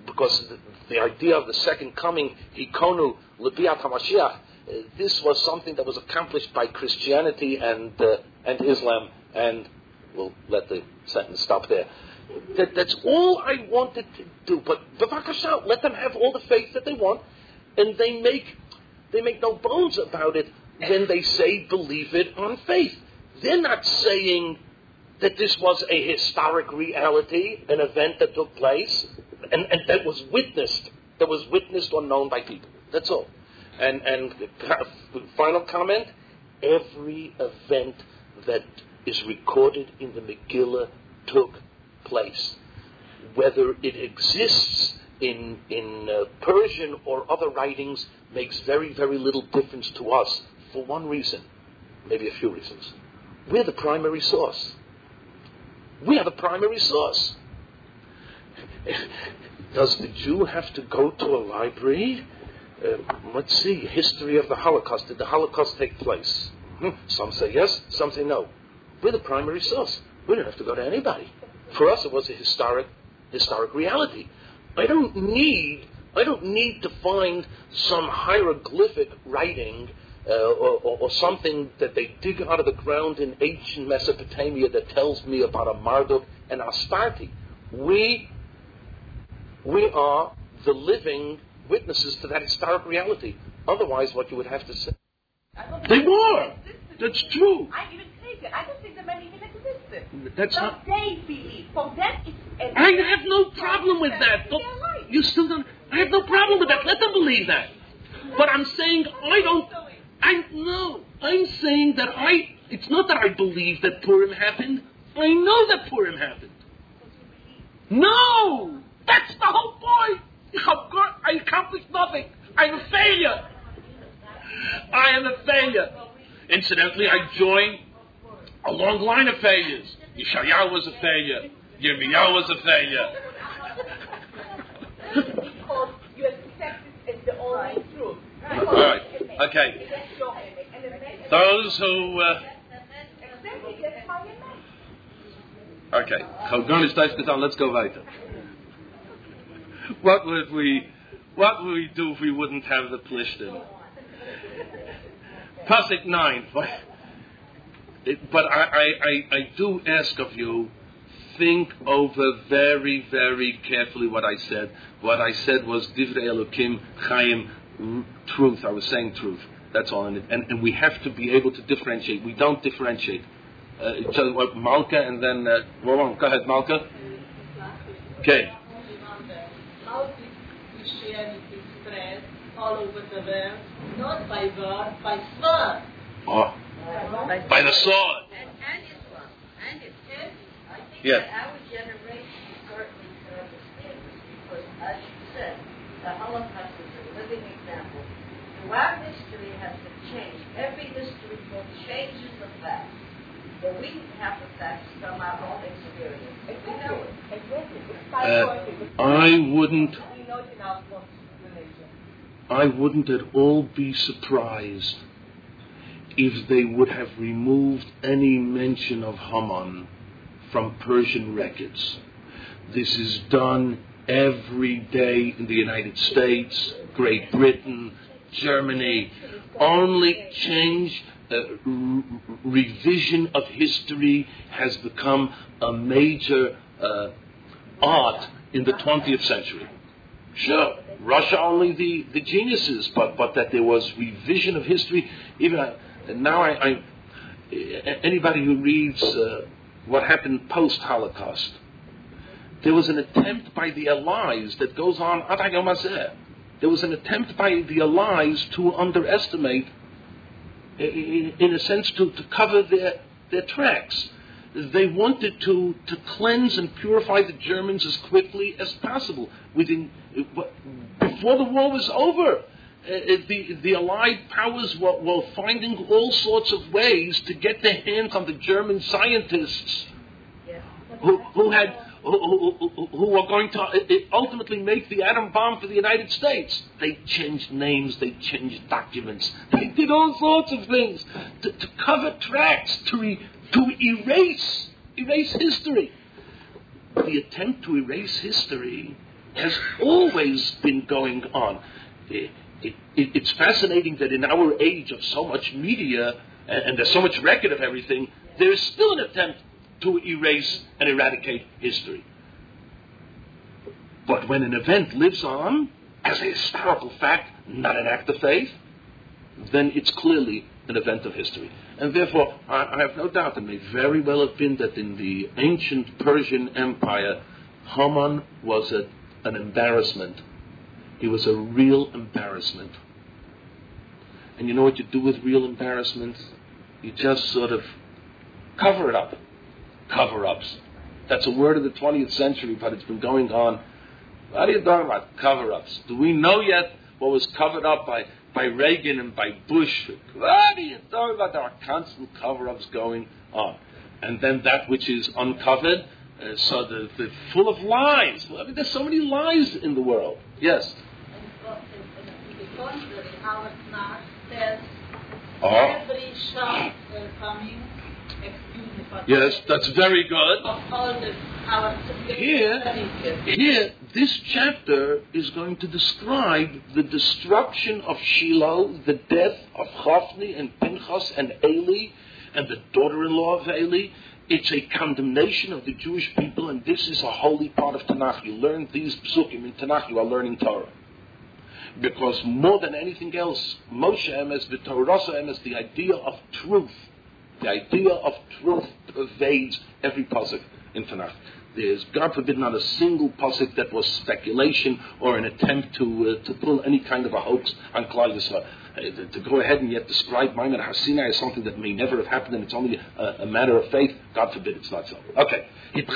because the, the idea of the second coming, Hikonu L'Biat HaMashiach, uh, this was something that was accomplished by Christianity and uh, and Islam, and we'll let the sentence stop there. That, that's all I wanted to do. But b'vakasha, let them have all the faith that they want, and they make they make no bones about it when they say believe it on faith. They're not saying that this was a historic reality, an event that took place, and, and that was witnessed, that was witnessed or known by people. That's all. And and final comment: every event that is recorded in the Megillah took place, whether it exists in in uh, Persian or other writings, makes very very little difference to us for one reason, maybe a few reasons. We're the primary source. We are the primary source. Does the Jew have to go to a library? Uh, let's see, history of the Holocaust. Did the Holocaust take place? Hmm. Some say yes, some say no. We're the primary source. We don't have to go to anybody. For us, it was a historic, historic reality. I don't need, I don't need to find some hieroglyphic writing uh, or, or, or something that they dig out of the ground in ancient Mesopotamia that tells me about a Marduk and Astarte. We, we are the living witnesses to that historic reality. Otherwise, what you would have to say, they were. That's true. I even take it. I don't think the man even existed. That's so not. They believe. For them, it's. I have no problem with that. But you still don't. I have no problem with that. Let them believe that. But I'm saying I don't. I no. I'm saying that I. It's not that I believe that Purim happened. I know that Purim happened. No, that's the whole point. I accomplished nothing. I'm a failure. I am a failure. Incidentally, I joined a long line of failures. Yeshayahu was a failure. Yirmiyahu was a failure. Because you accept it as the only truth. All right. Okay. Those who. Uh, okay. Let's go weiter. What would we, what would we do if we wouldn't have the Plishtim? Pasuk nine. But, but I, I, I, I do ask of you, think over very, very carefully what I said. What I said was Divrei Elokim Chaim, truth. I was saying truth. That's all. And, and, and we have to be able to differentiate. We don't differentiate. Uh, Malka and then, uh, well, go ahead, Malka. Okay. How did Christianity spread all over the world? Not by word, by sword. Oh, by the sword. And, and Islam. And Islam. I think Yeah. that our generation certainly can understand this because, as you said, the Holocaust is a living example. Throughout history has been changed. Every history book changes the facts. But we have the facts from our own experience. We know it. Uh, I wouldn't. I wouldn't at all be surprised if they would have removed any mention of Haman from Persian records. This is done every day in the United States, Great Britain, Germany. Only change, uh, r- revision of history has become a major uh, art in the twentieth century. Sure, Russia only the, the geniuses, but, but that there was revision of history. Even uh, now, I, I anybody who reads uh, what happened post-Holocaust, there was an attempt by the Allies that goes on ad hayom hazeh. There was an attempt by the Allies to underestimate, in a sense, to, to cover their, their tracks. They wanted to, to cleanse and purify the Germans as quickly as possible. Within, before the war was over, uh, the, the Allied powers were, were finding all sorts of ways to get their hands on the German scientists who, who had who, who, who were going to ultimately make the atom bomb for the United States. They changed names, they changed documents, they did all sorts of things to, to cover tracks, to re, to erase erase history. The attempt to erase history has always been going on. It, it, it's fascinating that in our age of so much media, and, and there's so much record of everything, there is still an attempt to erase and eradicate history. But when an event lives on as a historical fact, not an act of faith, then it's clearly an event of history. And therefore, I, I have no doubt it may very well have been that in the ancient Persian Empire, Haman was a, an embarrassment. He was a real embarrassment. And you know what you do with real embarrassment? You just sort of cover it up. Cover-ups. That's a word of the twentieth century, but it's been going on. What are you talking about? Cover-ups. Do we know yet what was covered up by, by Reagan and by Bush? What are you talking about? There are constant cover-ups going on. And then that which is uncovered, uh, so the, the full of lies. I mean, there's so many lies in the world. Yes? And in the contrary, our Tanakh says Oh. every shot uh, coming, excuse me for Yes, that's very good. of all the, our Here, here, this chapter is going to describe the destruction of Shiloh, the death of Hophni and Pinchas and Eli, and the daughter-in-law of Eli. It's a condemnation of the Jewish people, and this is a holy part of Tanakh. You learn these psukim in Tanakh, you are learning Torah. Because more than anything else, Moshe Emes, the Torah Emes, the idea of truth, the idea of truth pervades every pasuk in Tanakh. There's, God forbid, not a single pasuk that was speculation or an attempt to uh, to pull any kind of a hoax on Klal Yisrael. Uh, to go ahead and yet describe Maimon HaSinai as something that may never have happened and it's only a, a matter of faith, God forbid, it's not so. Okay.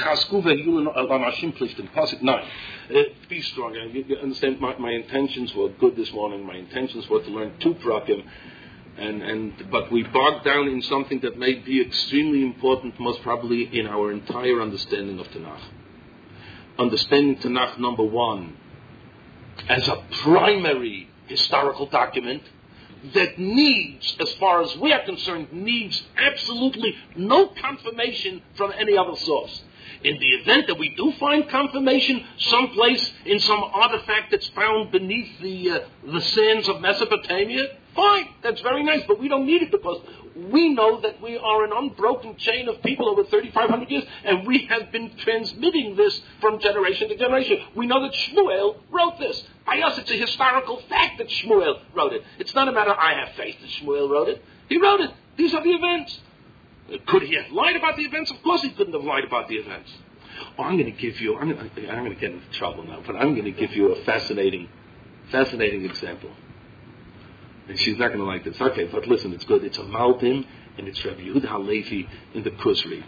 Pasuk nine. Uh, be strong. You, you understand, my, my intentions were good this morning. My intentions were to learn two prakim. And, and but we bogged down in something that may be extremely important, most probably in our entire understanding of Tanakh. Understanding Tanakh, number one, as a primary historical document that needs, as far as we are concerned, needs absolutely no confirmation from any other source. In the event that we do find confirmation someplace in some artifact that's found beneath the uh, the sands of Mesopotamia, fine, that's very nice, but we don't need it because we know that we are an unbroken chain of people over thirty-five hundred years, and we have been transmitting this from generation to generation. We know that Shmuel wrote this. By us, it's a historical fact that Shmuel wrote it. It's not a matter, I have faith that Shmuel wrote it. He wrote it. These are the events. Could he have lied about the events? Of course he couldn't have lied about the events. Oh, I'm going to give you, I'm going to, I'm going to get into trouble now, but I'm going to give you a fascinating, fascinating example. And she's not going to like this. Okay, but listen, it's good. It's a Malbim, and it's Rabbi Yehuda HaLevi in the Kusri.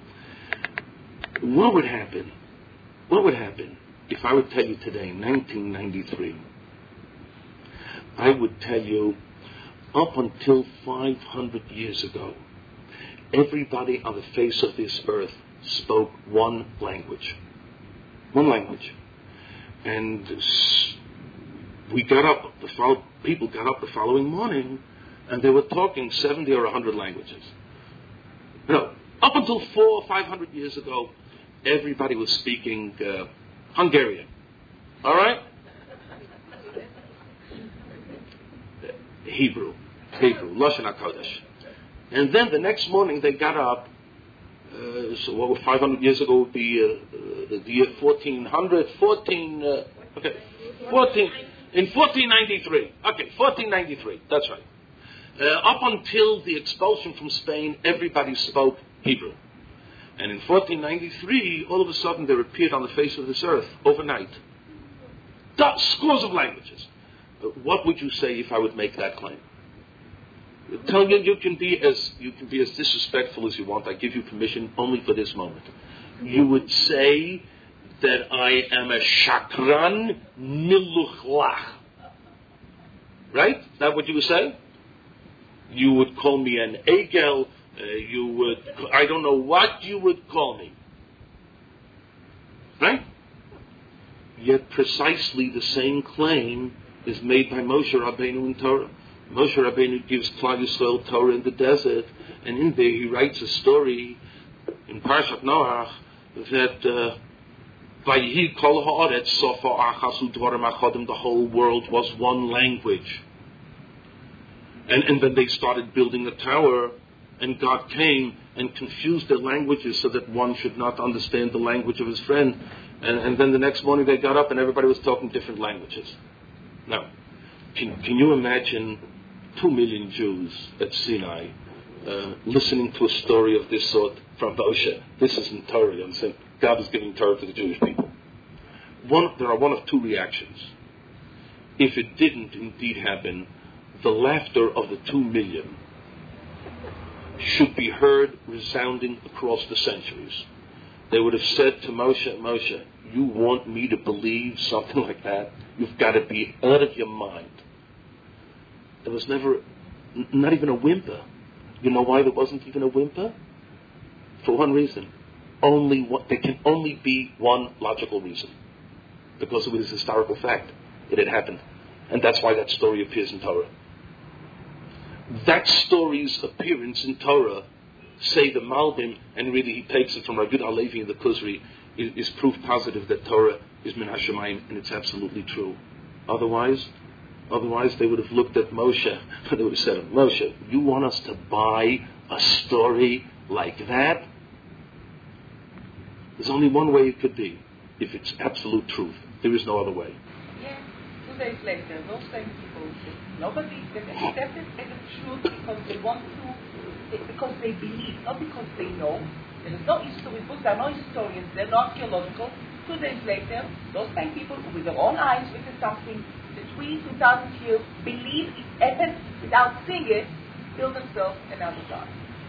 What would happen? What would happen if I would tell you today, nineteen ninety-three, I would tell you up until five hundred years ago, everybody on the face of this earth spoke one language. One language. And we got up, the follow, people got up the following morning, and they were talking seventy or one hundred languages. No, up until four or five hundred years ago, everybody was speaking uh, Hungarian. All right? Hebrew. Hebrew. Lashon HaKodesh. And then the next morning they got up, uh, so what five hundred years ago would be uh, uh, the year fourteen hundred, fourteen, uh, okay, fourteen, in fourteen ninety-three. Okay, fourteen ninety-three, that's right. Uh, up until the expulsion from Spain, everybody spoke Hebrew. And in fourteen ninety-three, all of a sudden there appeared on the face of this earth, overnight, scores of languages. Uh, what would you say if I would make that claim? Tell you you can be as you can be as disrespectful as you want. I give you permission only for this moment. You would say that I am a shakran miluchlach. Right? Is that what you would say? You would call me an egel. Uh, you would, I don't know what you would call me. Right? Yet precisely the same claim is made by Moshe Rabbeinu in Torah. Moshe Rabbeinu gives Klal Yisrael Torah in the desert, and in there he writes a story in Parshat Noach that uh, Vayhi kol ha'aretz sofa achasu dvarim achadim. The whole world was one language. And, and then they started building a tower, and God came and confused their languages so that one should not understand the language of his friend. And, and then the next morning they got up and everybody was talking different languages. Now, can, can you imagine two million Jews at Sinai uh, listening to a story of this sort from Moshe? This isn't Torah, you understand? God is giving Torah to the Jewish people. One, there are one of two reactions. If it didn't indeed happen, the laughter of the two million should be heard resounding across the centuries. They would have said to Moshe, Moshe, you want me to believe something like that? You've got to be out of your mind. There was never, n- not even a whimper. You know why there wasn't even a whimper? For one reason. Only one, there can only be one logical reason. Because it was a historical fact. It had happened. And that's why that story appears in Torah. That story's appearance in Torah, say the Malbim, and really he takes it from Rabbi Halevi and the Kuzri, is, is proof positive that Torah is min hashamayim, and it's absolutely true. Otherwise, otherwise they would have looked at Moshe, and they would have said, Moshe, you want us to buy a story like that? There's only one way it could be, if it's absolute truth. There is no other way. Yeah, two days later, those same people, nobody can accept it as a truth because they want to, because they believe, not because they know. There is no history book, there are no historians, they're not archaeological. Two days later, those same people who with their own eyes witness something that we, two thousand years, believe it happened without seeing it, build themselves another God.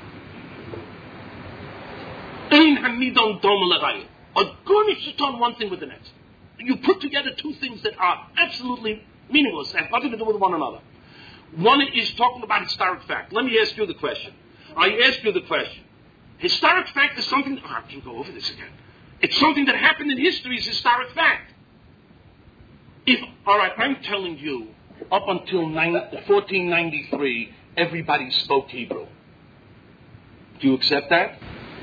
Ein hanidon dom l'raya. A garnish to turn one thing with the next. You put together two things that are absolutely meaningless and have nothing to do with one another. One is talking about historic fact. Let me ask you the question. I ask you the question. Historic fact is something... Oh, I can go over this again. It's something that happened in history is historic fact. If, all right, I'm telling you, up until fourteen ninety-three, everybody spoke Hebrew. Do you accept that?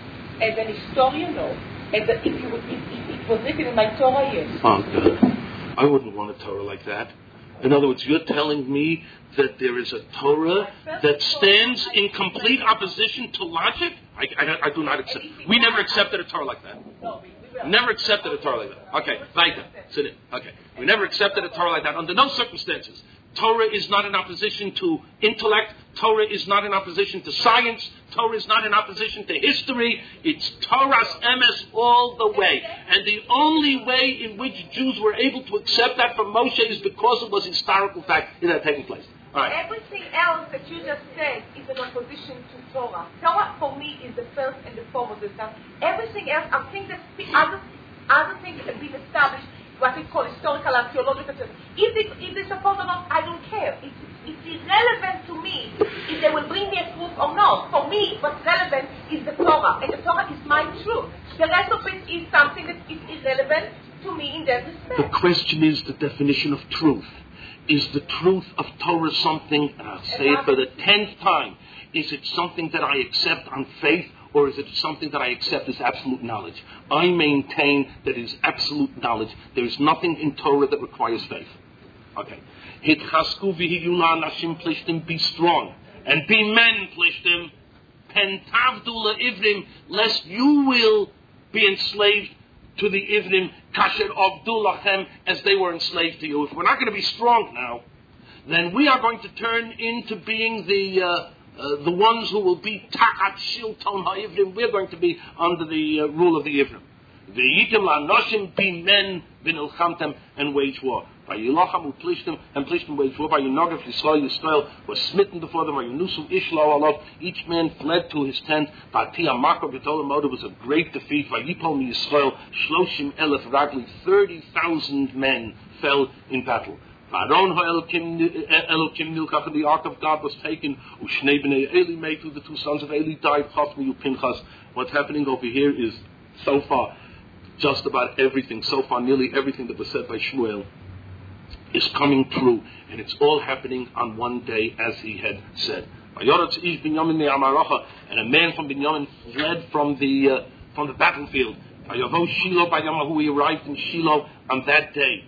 As an historian, no. As a, if, you, if, if it was written in my Torah, yes. Oh, God. I wouldn't want a Torah like that. In other words, you're telling me that there is a Torah that stands in complete opposition to logic? I, I, I do not accept. We never accepted a Torah like that. No, we, we will. Never accepted a Torah like that. Okay, weiter. Sit in. Okay. We never accepted a Torah like that under no circumstances. Torah is not in opposition to intellect. Torah is not in opposition to science. Torah is not in opposition to history. It's Torah's emes all the way. And the only way in which Jews were able to accept that from Moshe is because it was historical fact that had taken place. All right. Everything else that you just said is in opposition to Torah. Torah for me is the first and the foremost. Everything else are things that other, other things that have been established, what we call historical, archaeological. If they, if they support or not, I don't care. It's, it's irrelevant to me if they will bring me a proof or not. For me, what's relevant is the Torah, and the Torah is my truth. The rest of it is something that is irrelevant to me in that respect. The question is the definition of truth. Is the truth of Torah something, and I'll say it for the tenth time, is it something that I accept on faith, or is it something that I accept as absolute knowledge? I maintain that it is absolute knowledge. There is nothing in Torah that requires faith. Okay. Hitchasku v'hiyula nashim plishtim, be strong, and be men plishtim, pentavdu le'ivrim, lest you will be enslaved to the Ivrim, kasher avdu lachem, as they were enslaved to you. If we're not going to be strong now, then we are going to turn into being the... Uh, Uh, the ones who will be ta'at shilton ha'ivrim, we're going to be under the uh, rule of the Ivrim. V'yitim la'noshim, be men, v'nilchamtem, and wage war. V'yilocham u'plishtim, and plishtim wage war. V'yinogaf Yisrael, Yisrael was smitten before them. V'yinusu ishlo alav, each man fled to his tent. V'atiyah makor b'tolamod, it was a great defeat. V'yipol mi Yisrael, shloshim elef ragli, thirty thousand men fell in battle. Aaron Elokim Nilkach, the ark of God was taken. Ushnei b'nei Eli made through the two sons of Eli died. Chafni uPinchas. What's happening over here is so far just about everything. So far, nearly everything that was said by Shmuel is coming true, and it's all happening on one day, as he had said. And a man from Binyamin fled from the uh, from the battlefield. Vayavo Shiloh Bayamahu, he arrived in Shiloh on that day.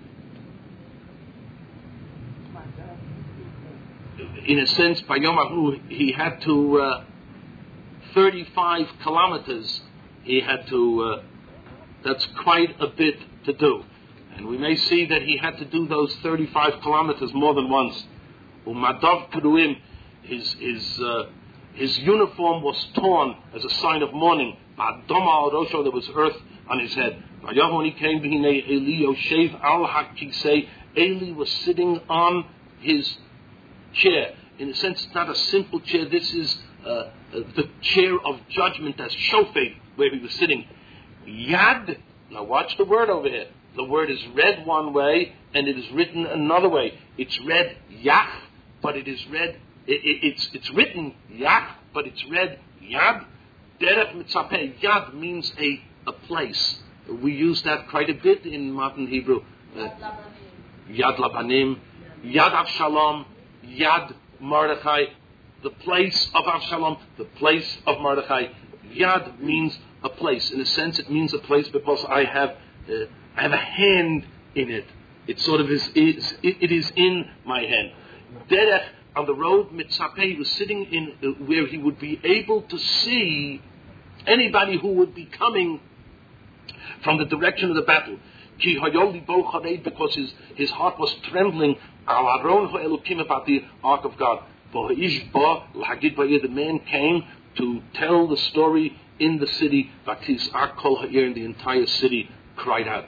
In a sense, Bayamahu, he had to, uh, thirty-five kilometers, he had to, uh, that's quite a bit to do. And we may see that he had to do those thirty-five kilometers more than once. Umadav Keruim, his, his, uh, his uniform was torn as a sign of mourning. Ba'adoma al Rosho, there was earth on his head. When he came, Eli Yoshev al Hakisei, Eli was sitting on his chair. In a sense, it's not a simple chair. This is uh, the chair of judgment as Shofet, where he was sitting. Yad, now watch the word over here. The word is read one way, and it is written another way. It's read Yach, but it is read, it, it, it's it's written Yach, but it's read Yad. Derech Mitzapeh, Yad means a, a place. We use that quite a bit in modern Hebrew. Uh, Yad Labanim, Yad Avshalom, Yad Mordechai, the place of Avshalom, the place of Mordechai. Yad means a place. In a sense, it means a place because I have uh, I have a hand in it. It sort of is, is it, it is in my hand. Derech, on the road, Mitzapeh, he was sitting in uh, where he would be able to see anybody who would be coming from the direction of the battle. Because his, his heart was trembling about the Ark of God. The man came to tell the story in the city, and the entire city cried out.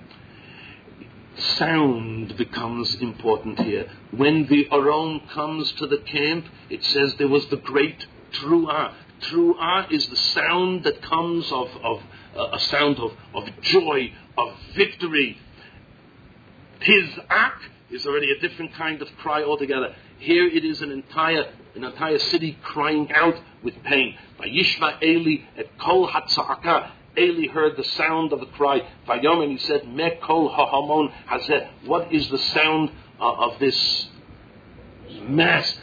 Sound becomes important here. When the Aron comes to the camp, it says there was the great Truah. Truah is the sound that comes of, of uh, a sound of, of joy, of victory. Tizak is already a different kind of cry altogether. Here it is an entire an entire city crying out with pain. Vayishma Eli et kol hatzaka. Eli heard the sound of the cry. Vayom, and he said, Me kol hahamon hazeh. What is the sound uh, of this mass?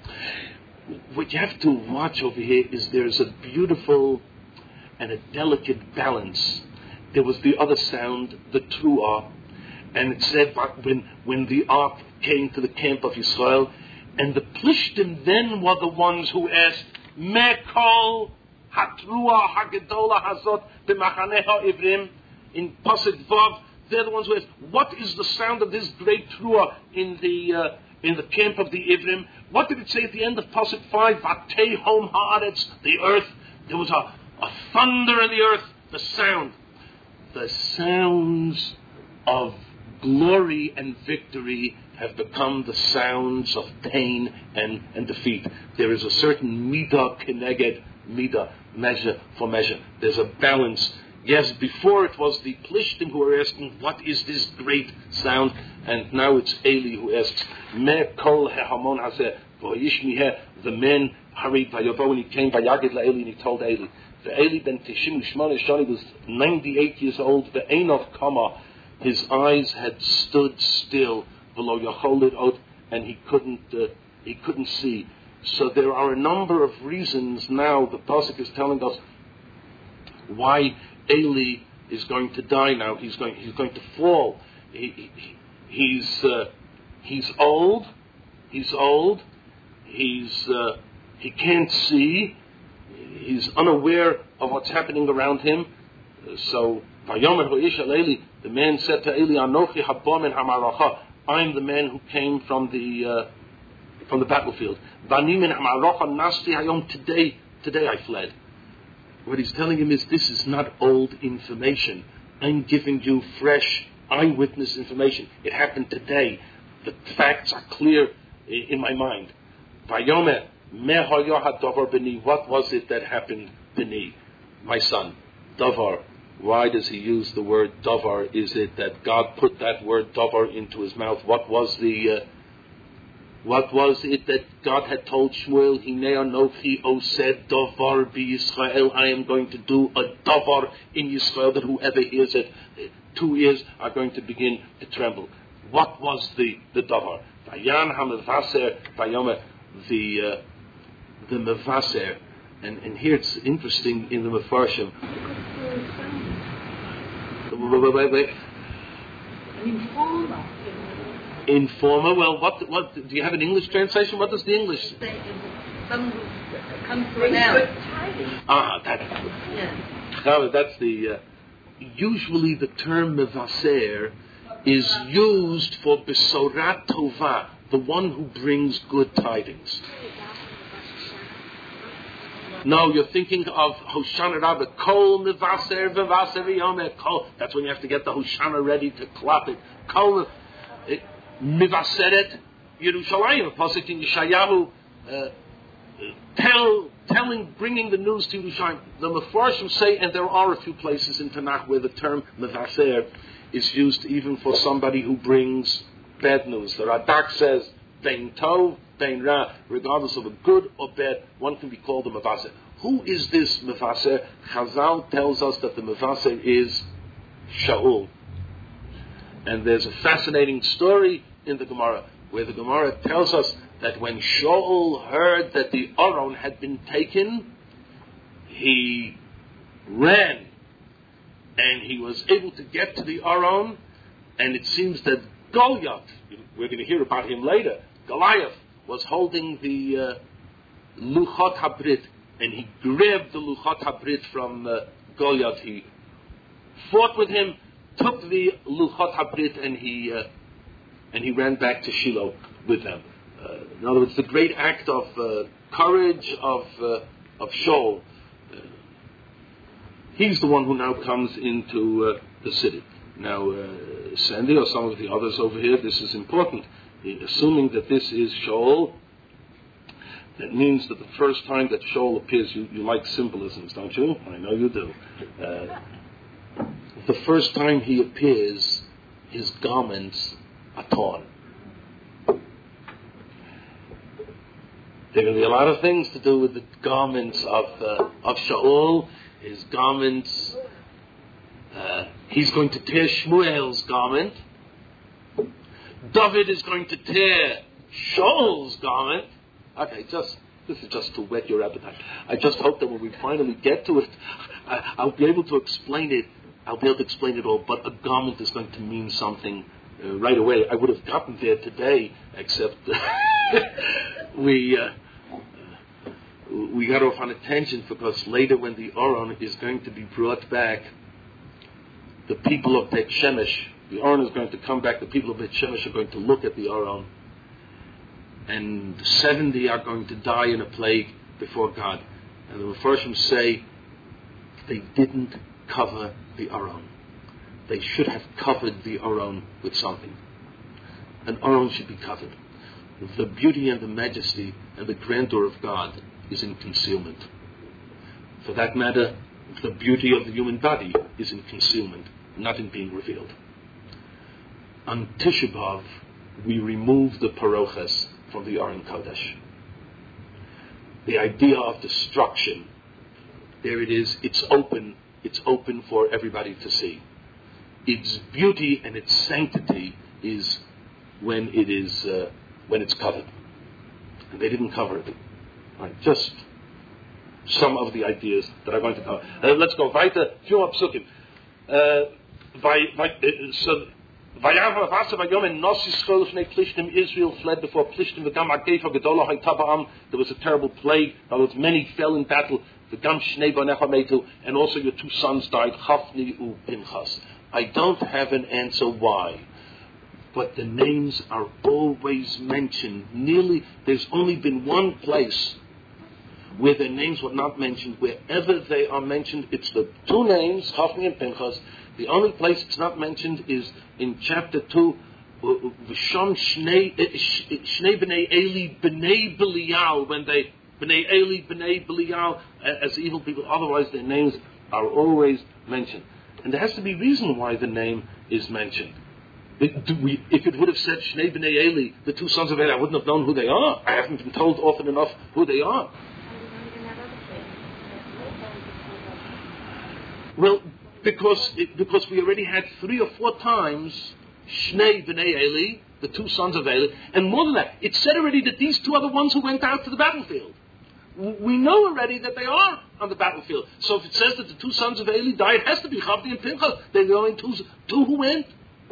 What you have to watch over here is there's a beautiful and a delicate balance. There was the other sound, the truah, and it said when when the ark came to the camp of Yisrael, and the Plishtim then were the ones who asked, Me kol hatruah hagedola hazot b'machaneha ivrim, in Pasuk Vav, they're the ones who asked, what is the sound of this great truah in the uh, in the camp of the Ivrim? What did it say at the end of Pasuk five? Vatehom haaretz, the earth. There was a, a thunder in the earth, the sound. The sounds of glory and victory have become the sounds of pain and, and defeat. There is a certain midah keneged midah, measure for measure. There's a balance. Yes, before it was the Plishtim who were asking, what is this great sound? And now it's Eli who asks, Me kol hehamon hazeh v'yishmiheh. The man hurried vayavo, and he came vayagid la'Eli, and he told Eli. The Eli ben tishim u'shmona shani was ninety-eight years old. The Einov kama, his eyes had stood still below Yacholid Ot, and he couldn't uh, he couldn't see. So there are a number of reasons now. The pasuk is telling us why Eli is going to die now. He's going he's going to fall. He, he, he's uh, he's old. He's old. He's uh, he can't see. He's unaware of what's happening around him. Uh, so Vayomer Ho'ishal Eli, the man said to Eli, Anochi habom en hamaracha. I'm the man who came from the uh, from the battlefield. Vanim en hamaracha nasti hayom. Today, today I fled. What he's telling him is, this is not old information. I'm giving you fresh eyewitness information. It happened today. The facts are clear in my mind. Vayomer me hayoha davar b'ni. What was it that happened b'ni? My son, davar. Why does he use the word davar? Is it that God put that word davar into his mouth? What was the uh, What was it that God had told Shmuel? Hinei anochi osed davar b'Yisrael. I am going to do a davar in Yisrael that whoever hears it, two ears are going to begin to tremble. What was the the davar? Vayan hamevaser vayomer, the uh, the mevaser, and and here it's interesting in the mefarshim. wait, wait, wait. Informer. Informer. Well, what? What? Do you have an English translation? What does the English say? Some comes to an end. Ah, that. Yeah. No, that's the. Uh, usually, the term mevaser is used for besorat tova, the one who brings good tidings. No, you're thinking of Hoshana Rabbah. Kol mevaser vevaser yomer kol. That's when you have to get the Hoshana ready to clap it. Kol mevaseret Yerushalayim. Pasuk in Yeshayahu, uh, tell, telling, bringing the news to Yerushalayim. The Mefarshim say, and there are a few places in Tanakh where the term mevaser is used even for somebody who brings bad news. The Radak says, Bein Tov, Bein Ra, regardless of a good or bad, one can be called a mevaser. Who is this mevaser? Chazal tells us that the mevaser is Shaul. And there's a fascinating story in the Gemara, where the Gemara tells us that when Shaul heard that the Aron had been taken, he ran, and he was able to get to the Aron, and it seems that Goliath, we're going to hear about him later, Goliath was holding the uh, Luchot HaBrit, and he grabbed the Luchot HaBrit from uh, Goliath. He fought with him, took the Luchot HaBrit, and he uh, and he ran back to Shiloh with them. Uh, in other words, the great act of uh, courage of uh, of Shaul. Uh, he's the one who now comes into uh, the city. Now, uh, Sandy or some of the others over here, this is important. Assuming that this is Shaul, that means that the first time that Shaul appears, you, you like symbolisms, don't you? I know you do. Uh, the first time he appears, his garments are torn. There are going to be a lot of things to do with the garments of uh, of Shaul. His garments, uh, he's going to tear Shmuel's garment. David is going to tear Shaul's garment. Okay, just this is just to whet your appetite. I just hope that when we finally get to it, I, I'll be able to explain it. I'll be able to explain it all. But a garment is going to mean something uh, right away. I would have gotten there today, except we uh, we got off on a tangent because later, when the Aron is going to be brought back, the people of Beit Shemesh. The Aron is going to come back. The people of Beit Shemesh are going to look at the Aron, and seventy are going to die in a plague before God. And the Mefarshim say they didn't cover the Aron. They should have covered the Aron with something. An Aron should be covered. The beauty and the majesty and the grandeur of God is in concealment. For that matter, the beauty of the human body is in concealment, not in being revealed. On Tisha B'Av, we remove the paroches from the Aron Kodesh. The idea of destruction, there it is, it's open, it's open for everybody to see. Its beauty and its sanctity is when it is, uh, when it's covered. And they didn't cover it. Right, just some of the ideas that I'm going to cover. Uh, let's go weiter. Few more psukim. Uh, so, Israel fled before Plishtim. There was a terrible plague. Many fell in battle. And also your two sons died, Chafni u Pinchas. I don't have an answer why, but the names are always mentioned. Nearly, there's only been one place where their names were not mentioned. Wherever they are mentioned, it's the two names, Chafni and Pinchas. The only place it's not mentioned is in chapter two, V'sham Shnei B'nei Eli B'nei Belial, when they, B'nei Eli B'nei Belial, as evil people. Otherwise, their names are always mentioned. And there has to be reason why the name is mentioned. It, we, if it would have said Shnei B'nei Eli, the two sons of Eli, I wouldn't have known who they are. I haven't been told often enough who they are. Well, because it, because we already had three or four times Shnei B'nei Eli, the two sons of Eli, and more than that, it said already that these two are the ones who went out to the battlefield. we know already that they are on the battlefield. So if it says that the two sons of Eli died, it has to be Chavdi and Pinchas. They're the only two, two who went.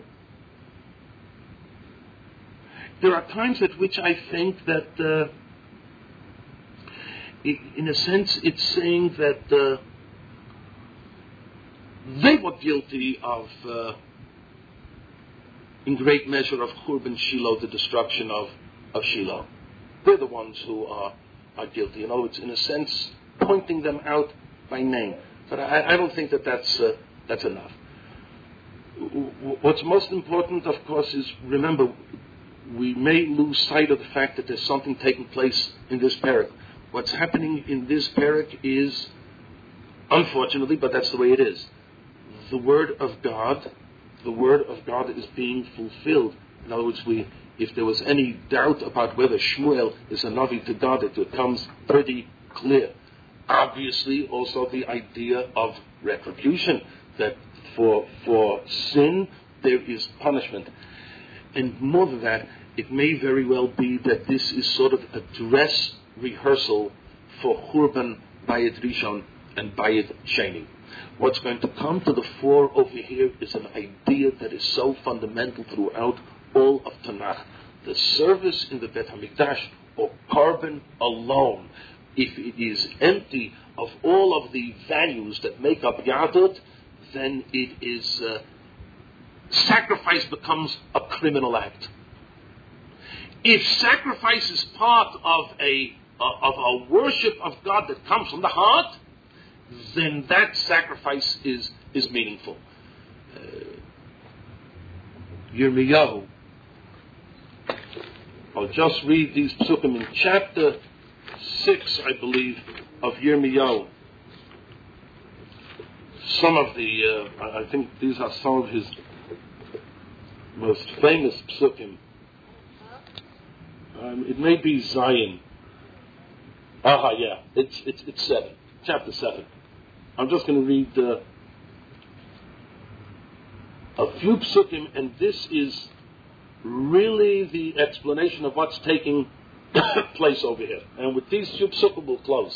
There are times at which I think that, uh, in a sense, it's saying that uh, they were guilty of, uh, in great measure, of Churban Shiloh, the destruction of, of Shiloh. They're the ones who are, are guilty. In other words, in a sense, pointing them out by name. But I, I don't think that that's, uh, that's enough. What's most important, of course, is, remember, we may lose sight of the fact that there's something taking place in this parak. What's happening in this parak is, unfortunately, but that's the way it is, the word of God, the word of God is being fulfilled. In other words, we, if there was any doubt about whether Shmuel is a Navi to God, it becomes pretty clear. Obviously, also the idea of retribution, that for for sin there is punishment. And more than that, it may very well be that this is sort of a dress rehearsal for Churban Bayit Rishon and Bayit Sheni. What's going to come to the fore over here is an idea that is so fundamental throughout all of Tanakh. The service in the Bet HaMikdash, or Korban alone, if it is empty of all of the values that make up Yadut, then it is... Uh, sacrifice becomes a criminal act. If sacrifice is part of a uh, of a worship of God that comes from the heart, then that sacrifice is is meaningful. Uh, Yirmiyahu. I'll just read these psukim in chapter six, I believe, of Yirmiyahu. Some of the, uh, I think these are some of his most famous psukim. Um, it may be Zion. Aha, yeah, it's it's it's seven, chapter seven. I'm just going to read uh, a few psukim, and this is really the explanation of what's taking place over here. And with these few psukim, we'll close.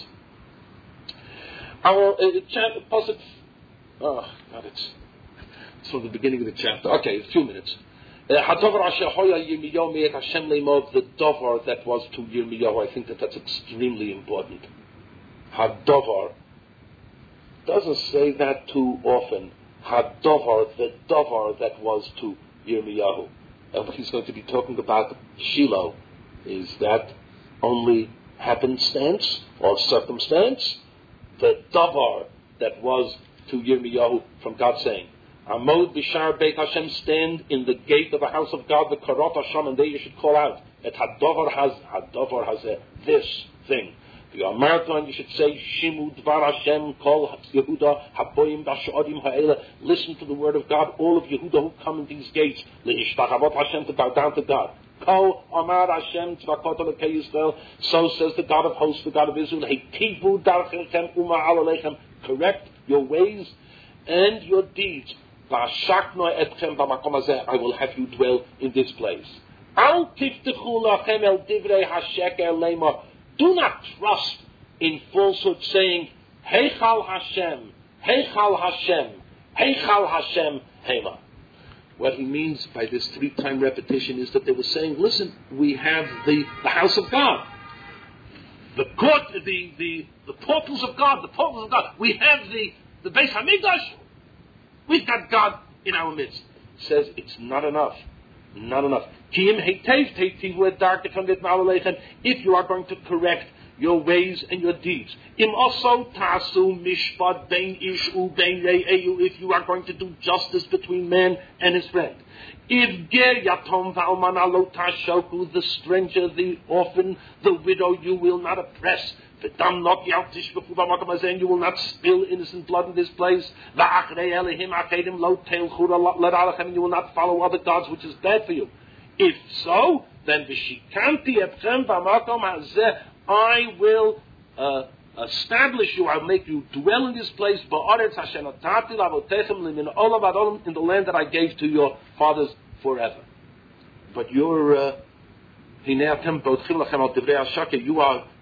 Our uh, chapter, pasuk. Oh God, it's it's from the beginning of the chapter. Okay, a few minutes. Hadavar asher hoya Yirmiyahu me'et Hashem leimov, the davar that was to Yirmiyahu. I think that that's extremely important. Hadavar doesn't say that too often. Hadavar, the davar that was to Yirmiyahu. And he's going to be talking about Shiloh. Is that only happenstance or circumstance? The davar that was to Yirmiyahu from God saying, Amod b'shar Beit Hashem, stand in the gate of the house of God, the Karot Hashem, and there you should call out. Et Hadavar has, Hadavar has a, this thing. The Amarta, and you should say, Shimu Dvar Hashem, Kol Yehuda, Haboyim Bashodim Ha'ela. Listen to the word of God, all of Yehuda who come in these gates. Le'ishtachavot Hashem, to bow down to God. Kol Amar Hashem Tzvakot Elokei Yisrael. So says the God of hosts, the God of Israel. Heitivu darchechem uma'al alechem. Correct your ways and your deeds. I will have you dwell in this place. Do not trust in falsehood, saying, Heichal Hashem, Heichal Hashem, Heichal Hashem, Hema. What he means by this three-time repetition is that they were saying, listen, we have the, the house of God. The court, the, the, the portals of God, the portals of God. We have the, the Beis HaMikdash. We've got God in our midst. It says it's not enough. Not enough. If you are going to correct your ways and your deeds, if you are going to do justice between man and his friend, if the stranger, the orphan, the widow, you will not oppress. And you will not spill innocent blood in this place. And you will not follow other gods, which is bad for you. If so, then I will uh, establish you. I'll make you dwell in this place in the land that I gave to your fathers forever. But you're uh, you are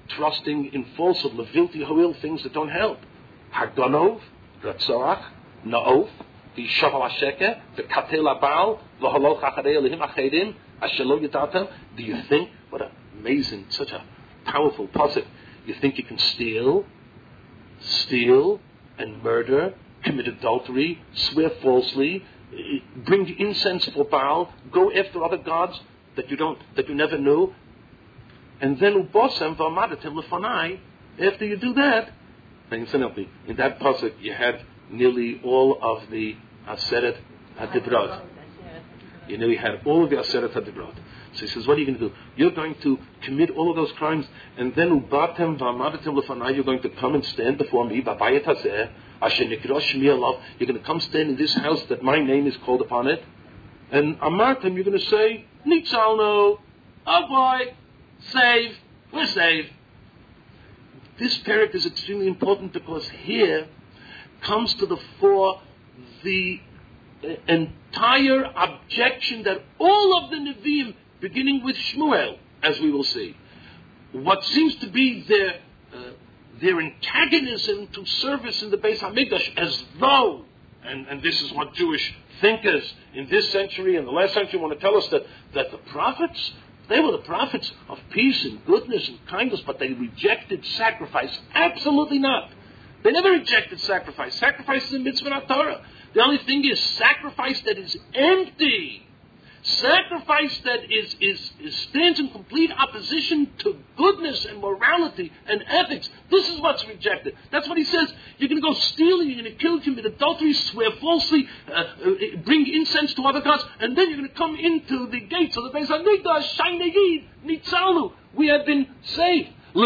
trusting in falsehood, levilti hoil, things that don't help. Haganov, Ratzoach, Naof, the Shaval Hasheke, the Katel Abal, the Haloch Acharei Elihim Achedim, Ashelo Yadatam. Do you think, what an amazing, such a powerful pasuk, you think you can steal, steal and murder, commit adultery, swear falsely, bring incense for Baal, go after other gods that you don't, that you never knew, and then ubosem v'amadatem lefanai. After you do that, incidentally, in that pasuk you had nearly all of the Aseret HaDibrot. You nearly had all of the Aseret HaDibrot. So he says, what are you going to do? You're going to commit all of those crimes, and then ubatem v'amadatem lefanai. You're going to come and stand before me. B'bayit hazeh asher nikra shmi alav. You're going to come stand in this house that my name is called upon it, and amartem. You're going to say, Nitzalno, oh boy, save, we're saved. This parak is extremely important because here comes to the fore the entire objection that all of the Nevi'im, beginning with Shmuel, as we will see, what seems to be their uh, their antagonism to service in the Beis HaMikdash, as though, and, and this is what Jewish thinkers in this century and the last century want to tell us, that, that the prophets, they were the prophets of peace and goodness and kindness, but they rejected sacrifice. Absolutely not. They never rejected sacrifice. Sacrifice is a mitzvah of Torah. The only thing is sacrifice that is empty. Sacrifice that is, is, is stands in complete opposition to goodness and morality and ethics. This is what's rejected. That's what he says. You're going to go steal, you're going to kill, commit adultery, swear falsely, uh, uh, bring incense to other gods, and then you're going to come into the gates of the Beis HaMikdash, Shaynei Yid, Nitzalu. We have been saved. You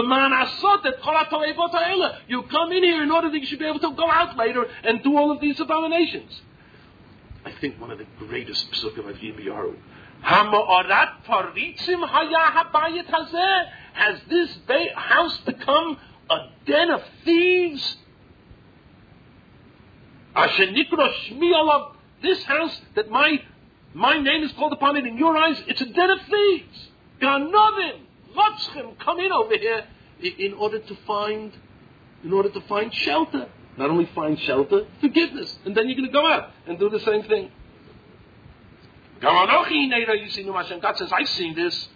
come in here in order that you should be able to go out later and do all of these abominations. I think one of the greatest psukim of Yirmiyahu. Hama'arat paritzim haya habayit hazeh. Has this ba- house become a den of thieves? Asher nikra shmi alav. This house that my my name is called upon it in your eyes, it's a den of thieves. Ganovim, Vatzchem, come in over here in, in order to find, in order to find shelter. Not only find shelter, forgiveness. And then you're going to go out and do the same thing. God says, I've seen this.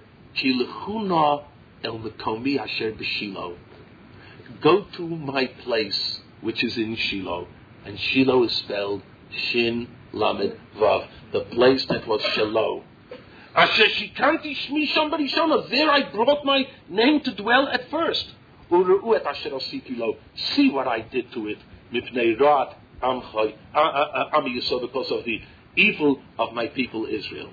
Go to my place, which is in Shiloh. And Shiloh is spelled Shin Lamed Vav. The place that was Shiloh. There I brought my name to dwell at first. See what I did to it. Because of the evil of my people Israel.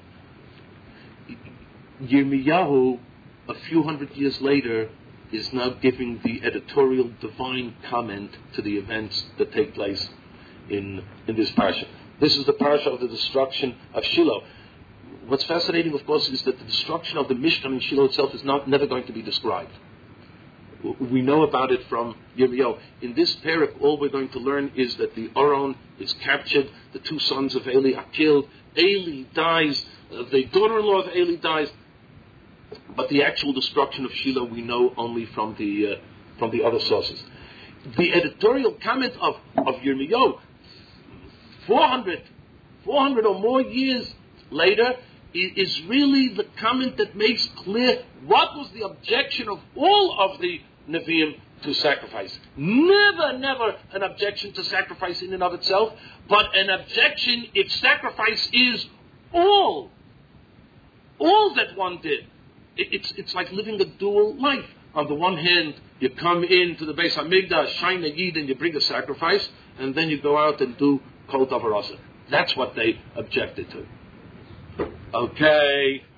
Yirmiyahu, a few hundred years later, is now giving the editorial divine comment to the events that take place in, in this parasha. This is the parasha of the destruction of Shiloh. What's fascinating, of course, is that the destruction of the Mishkan in Shiloh itself is not never going to be described. We know about it from Yirmiyahu. In this parak, all we're going to learn is that the Aron is captured, the two sons of Eli are killed, Eli dies, uh, the daughter-in-law of Eli dies, but the actual destruction of Shiloh we know only from the uh, from the other sources. The editorial comment of, of Yirmiyahu, four hundred, four hundred or more years later, is really the comment that makes clear what was the objection of all of the Nevi'im to sacrifice. Never, never an objection to sacrifice in and of itself, but an objection if sacrifice is all, all that one did. It, it's, it's like living a dual life. On the one hand, you come into the Beis HaMikdash, Shaynei Yid, and you bring a sacrifice, and then you go out and do Kol Davar Asa. That's what they objected to. Okay.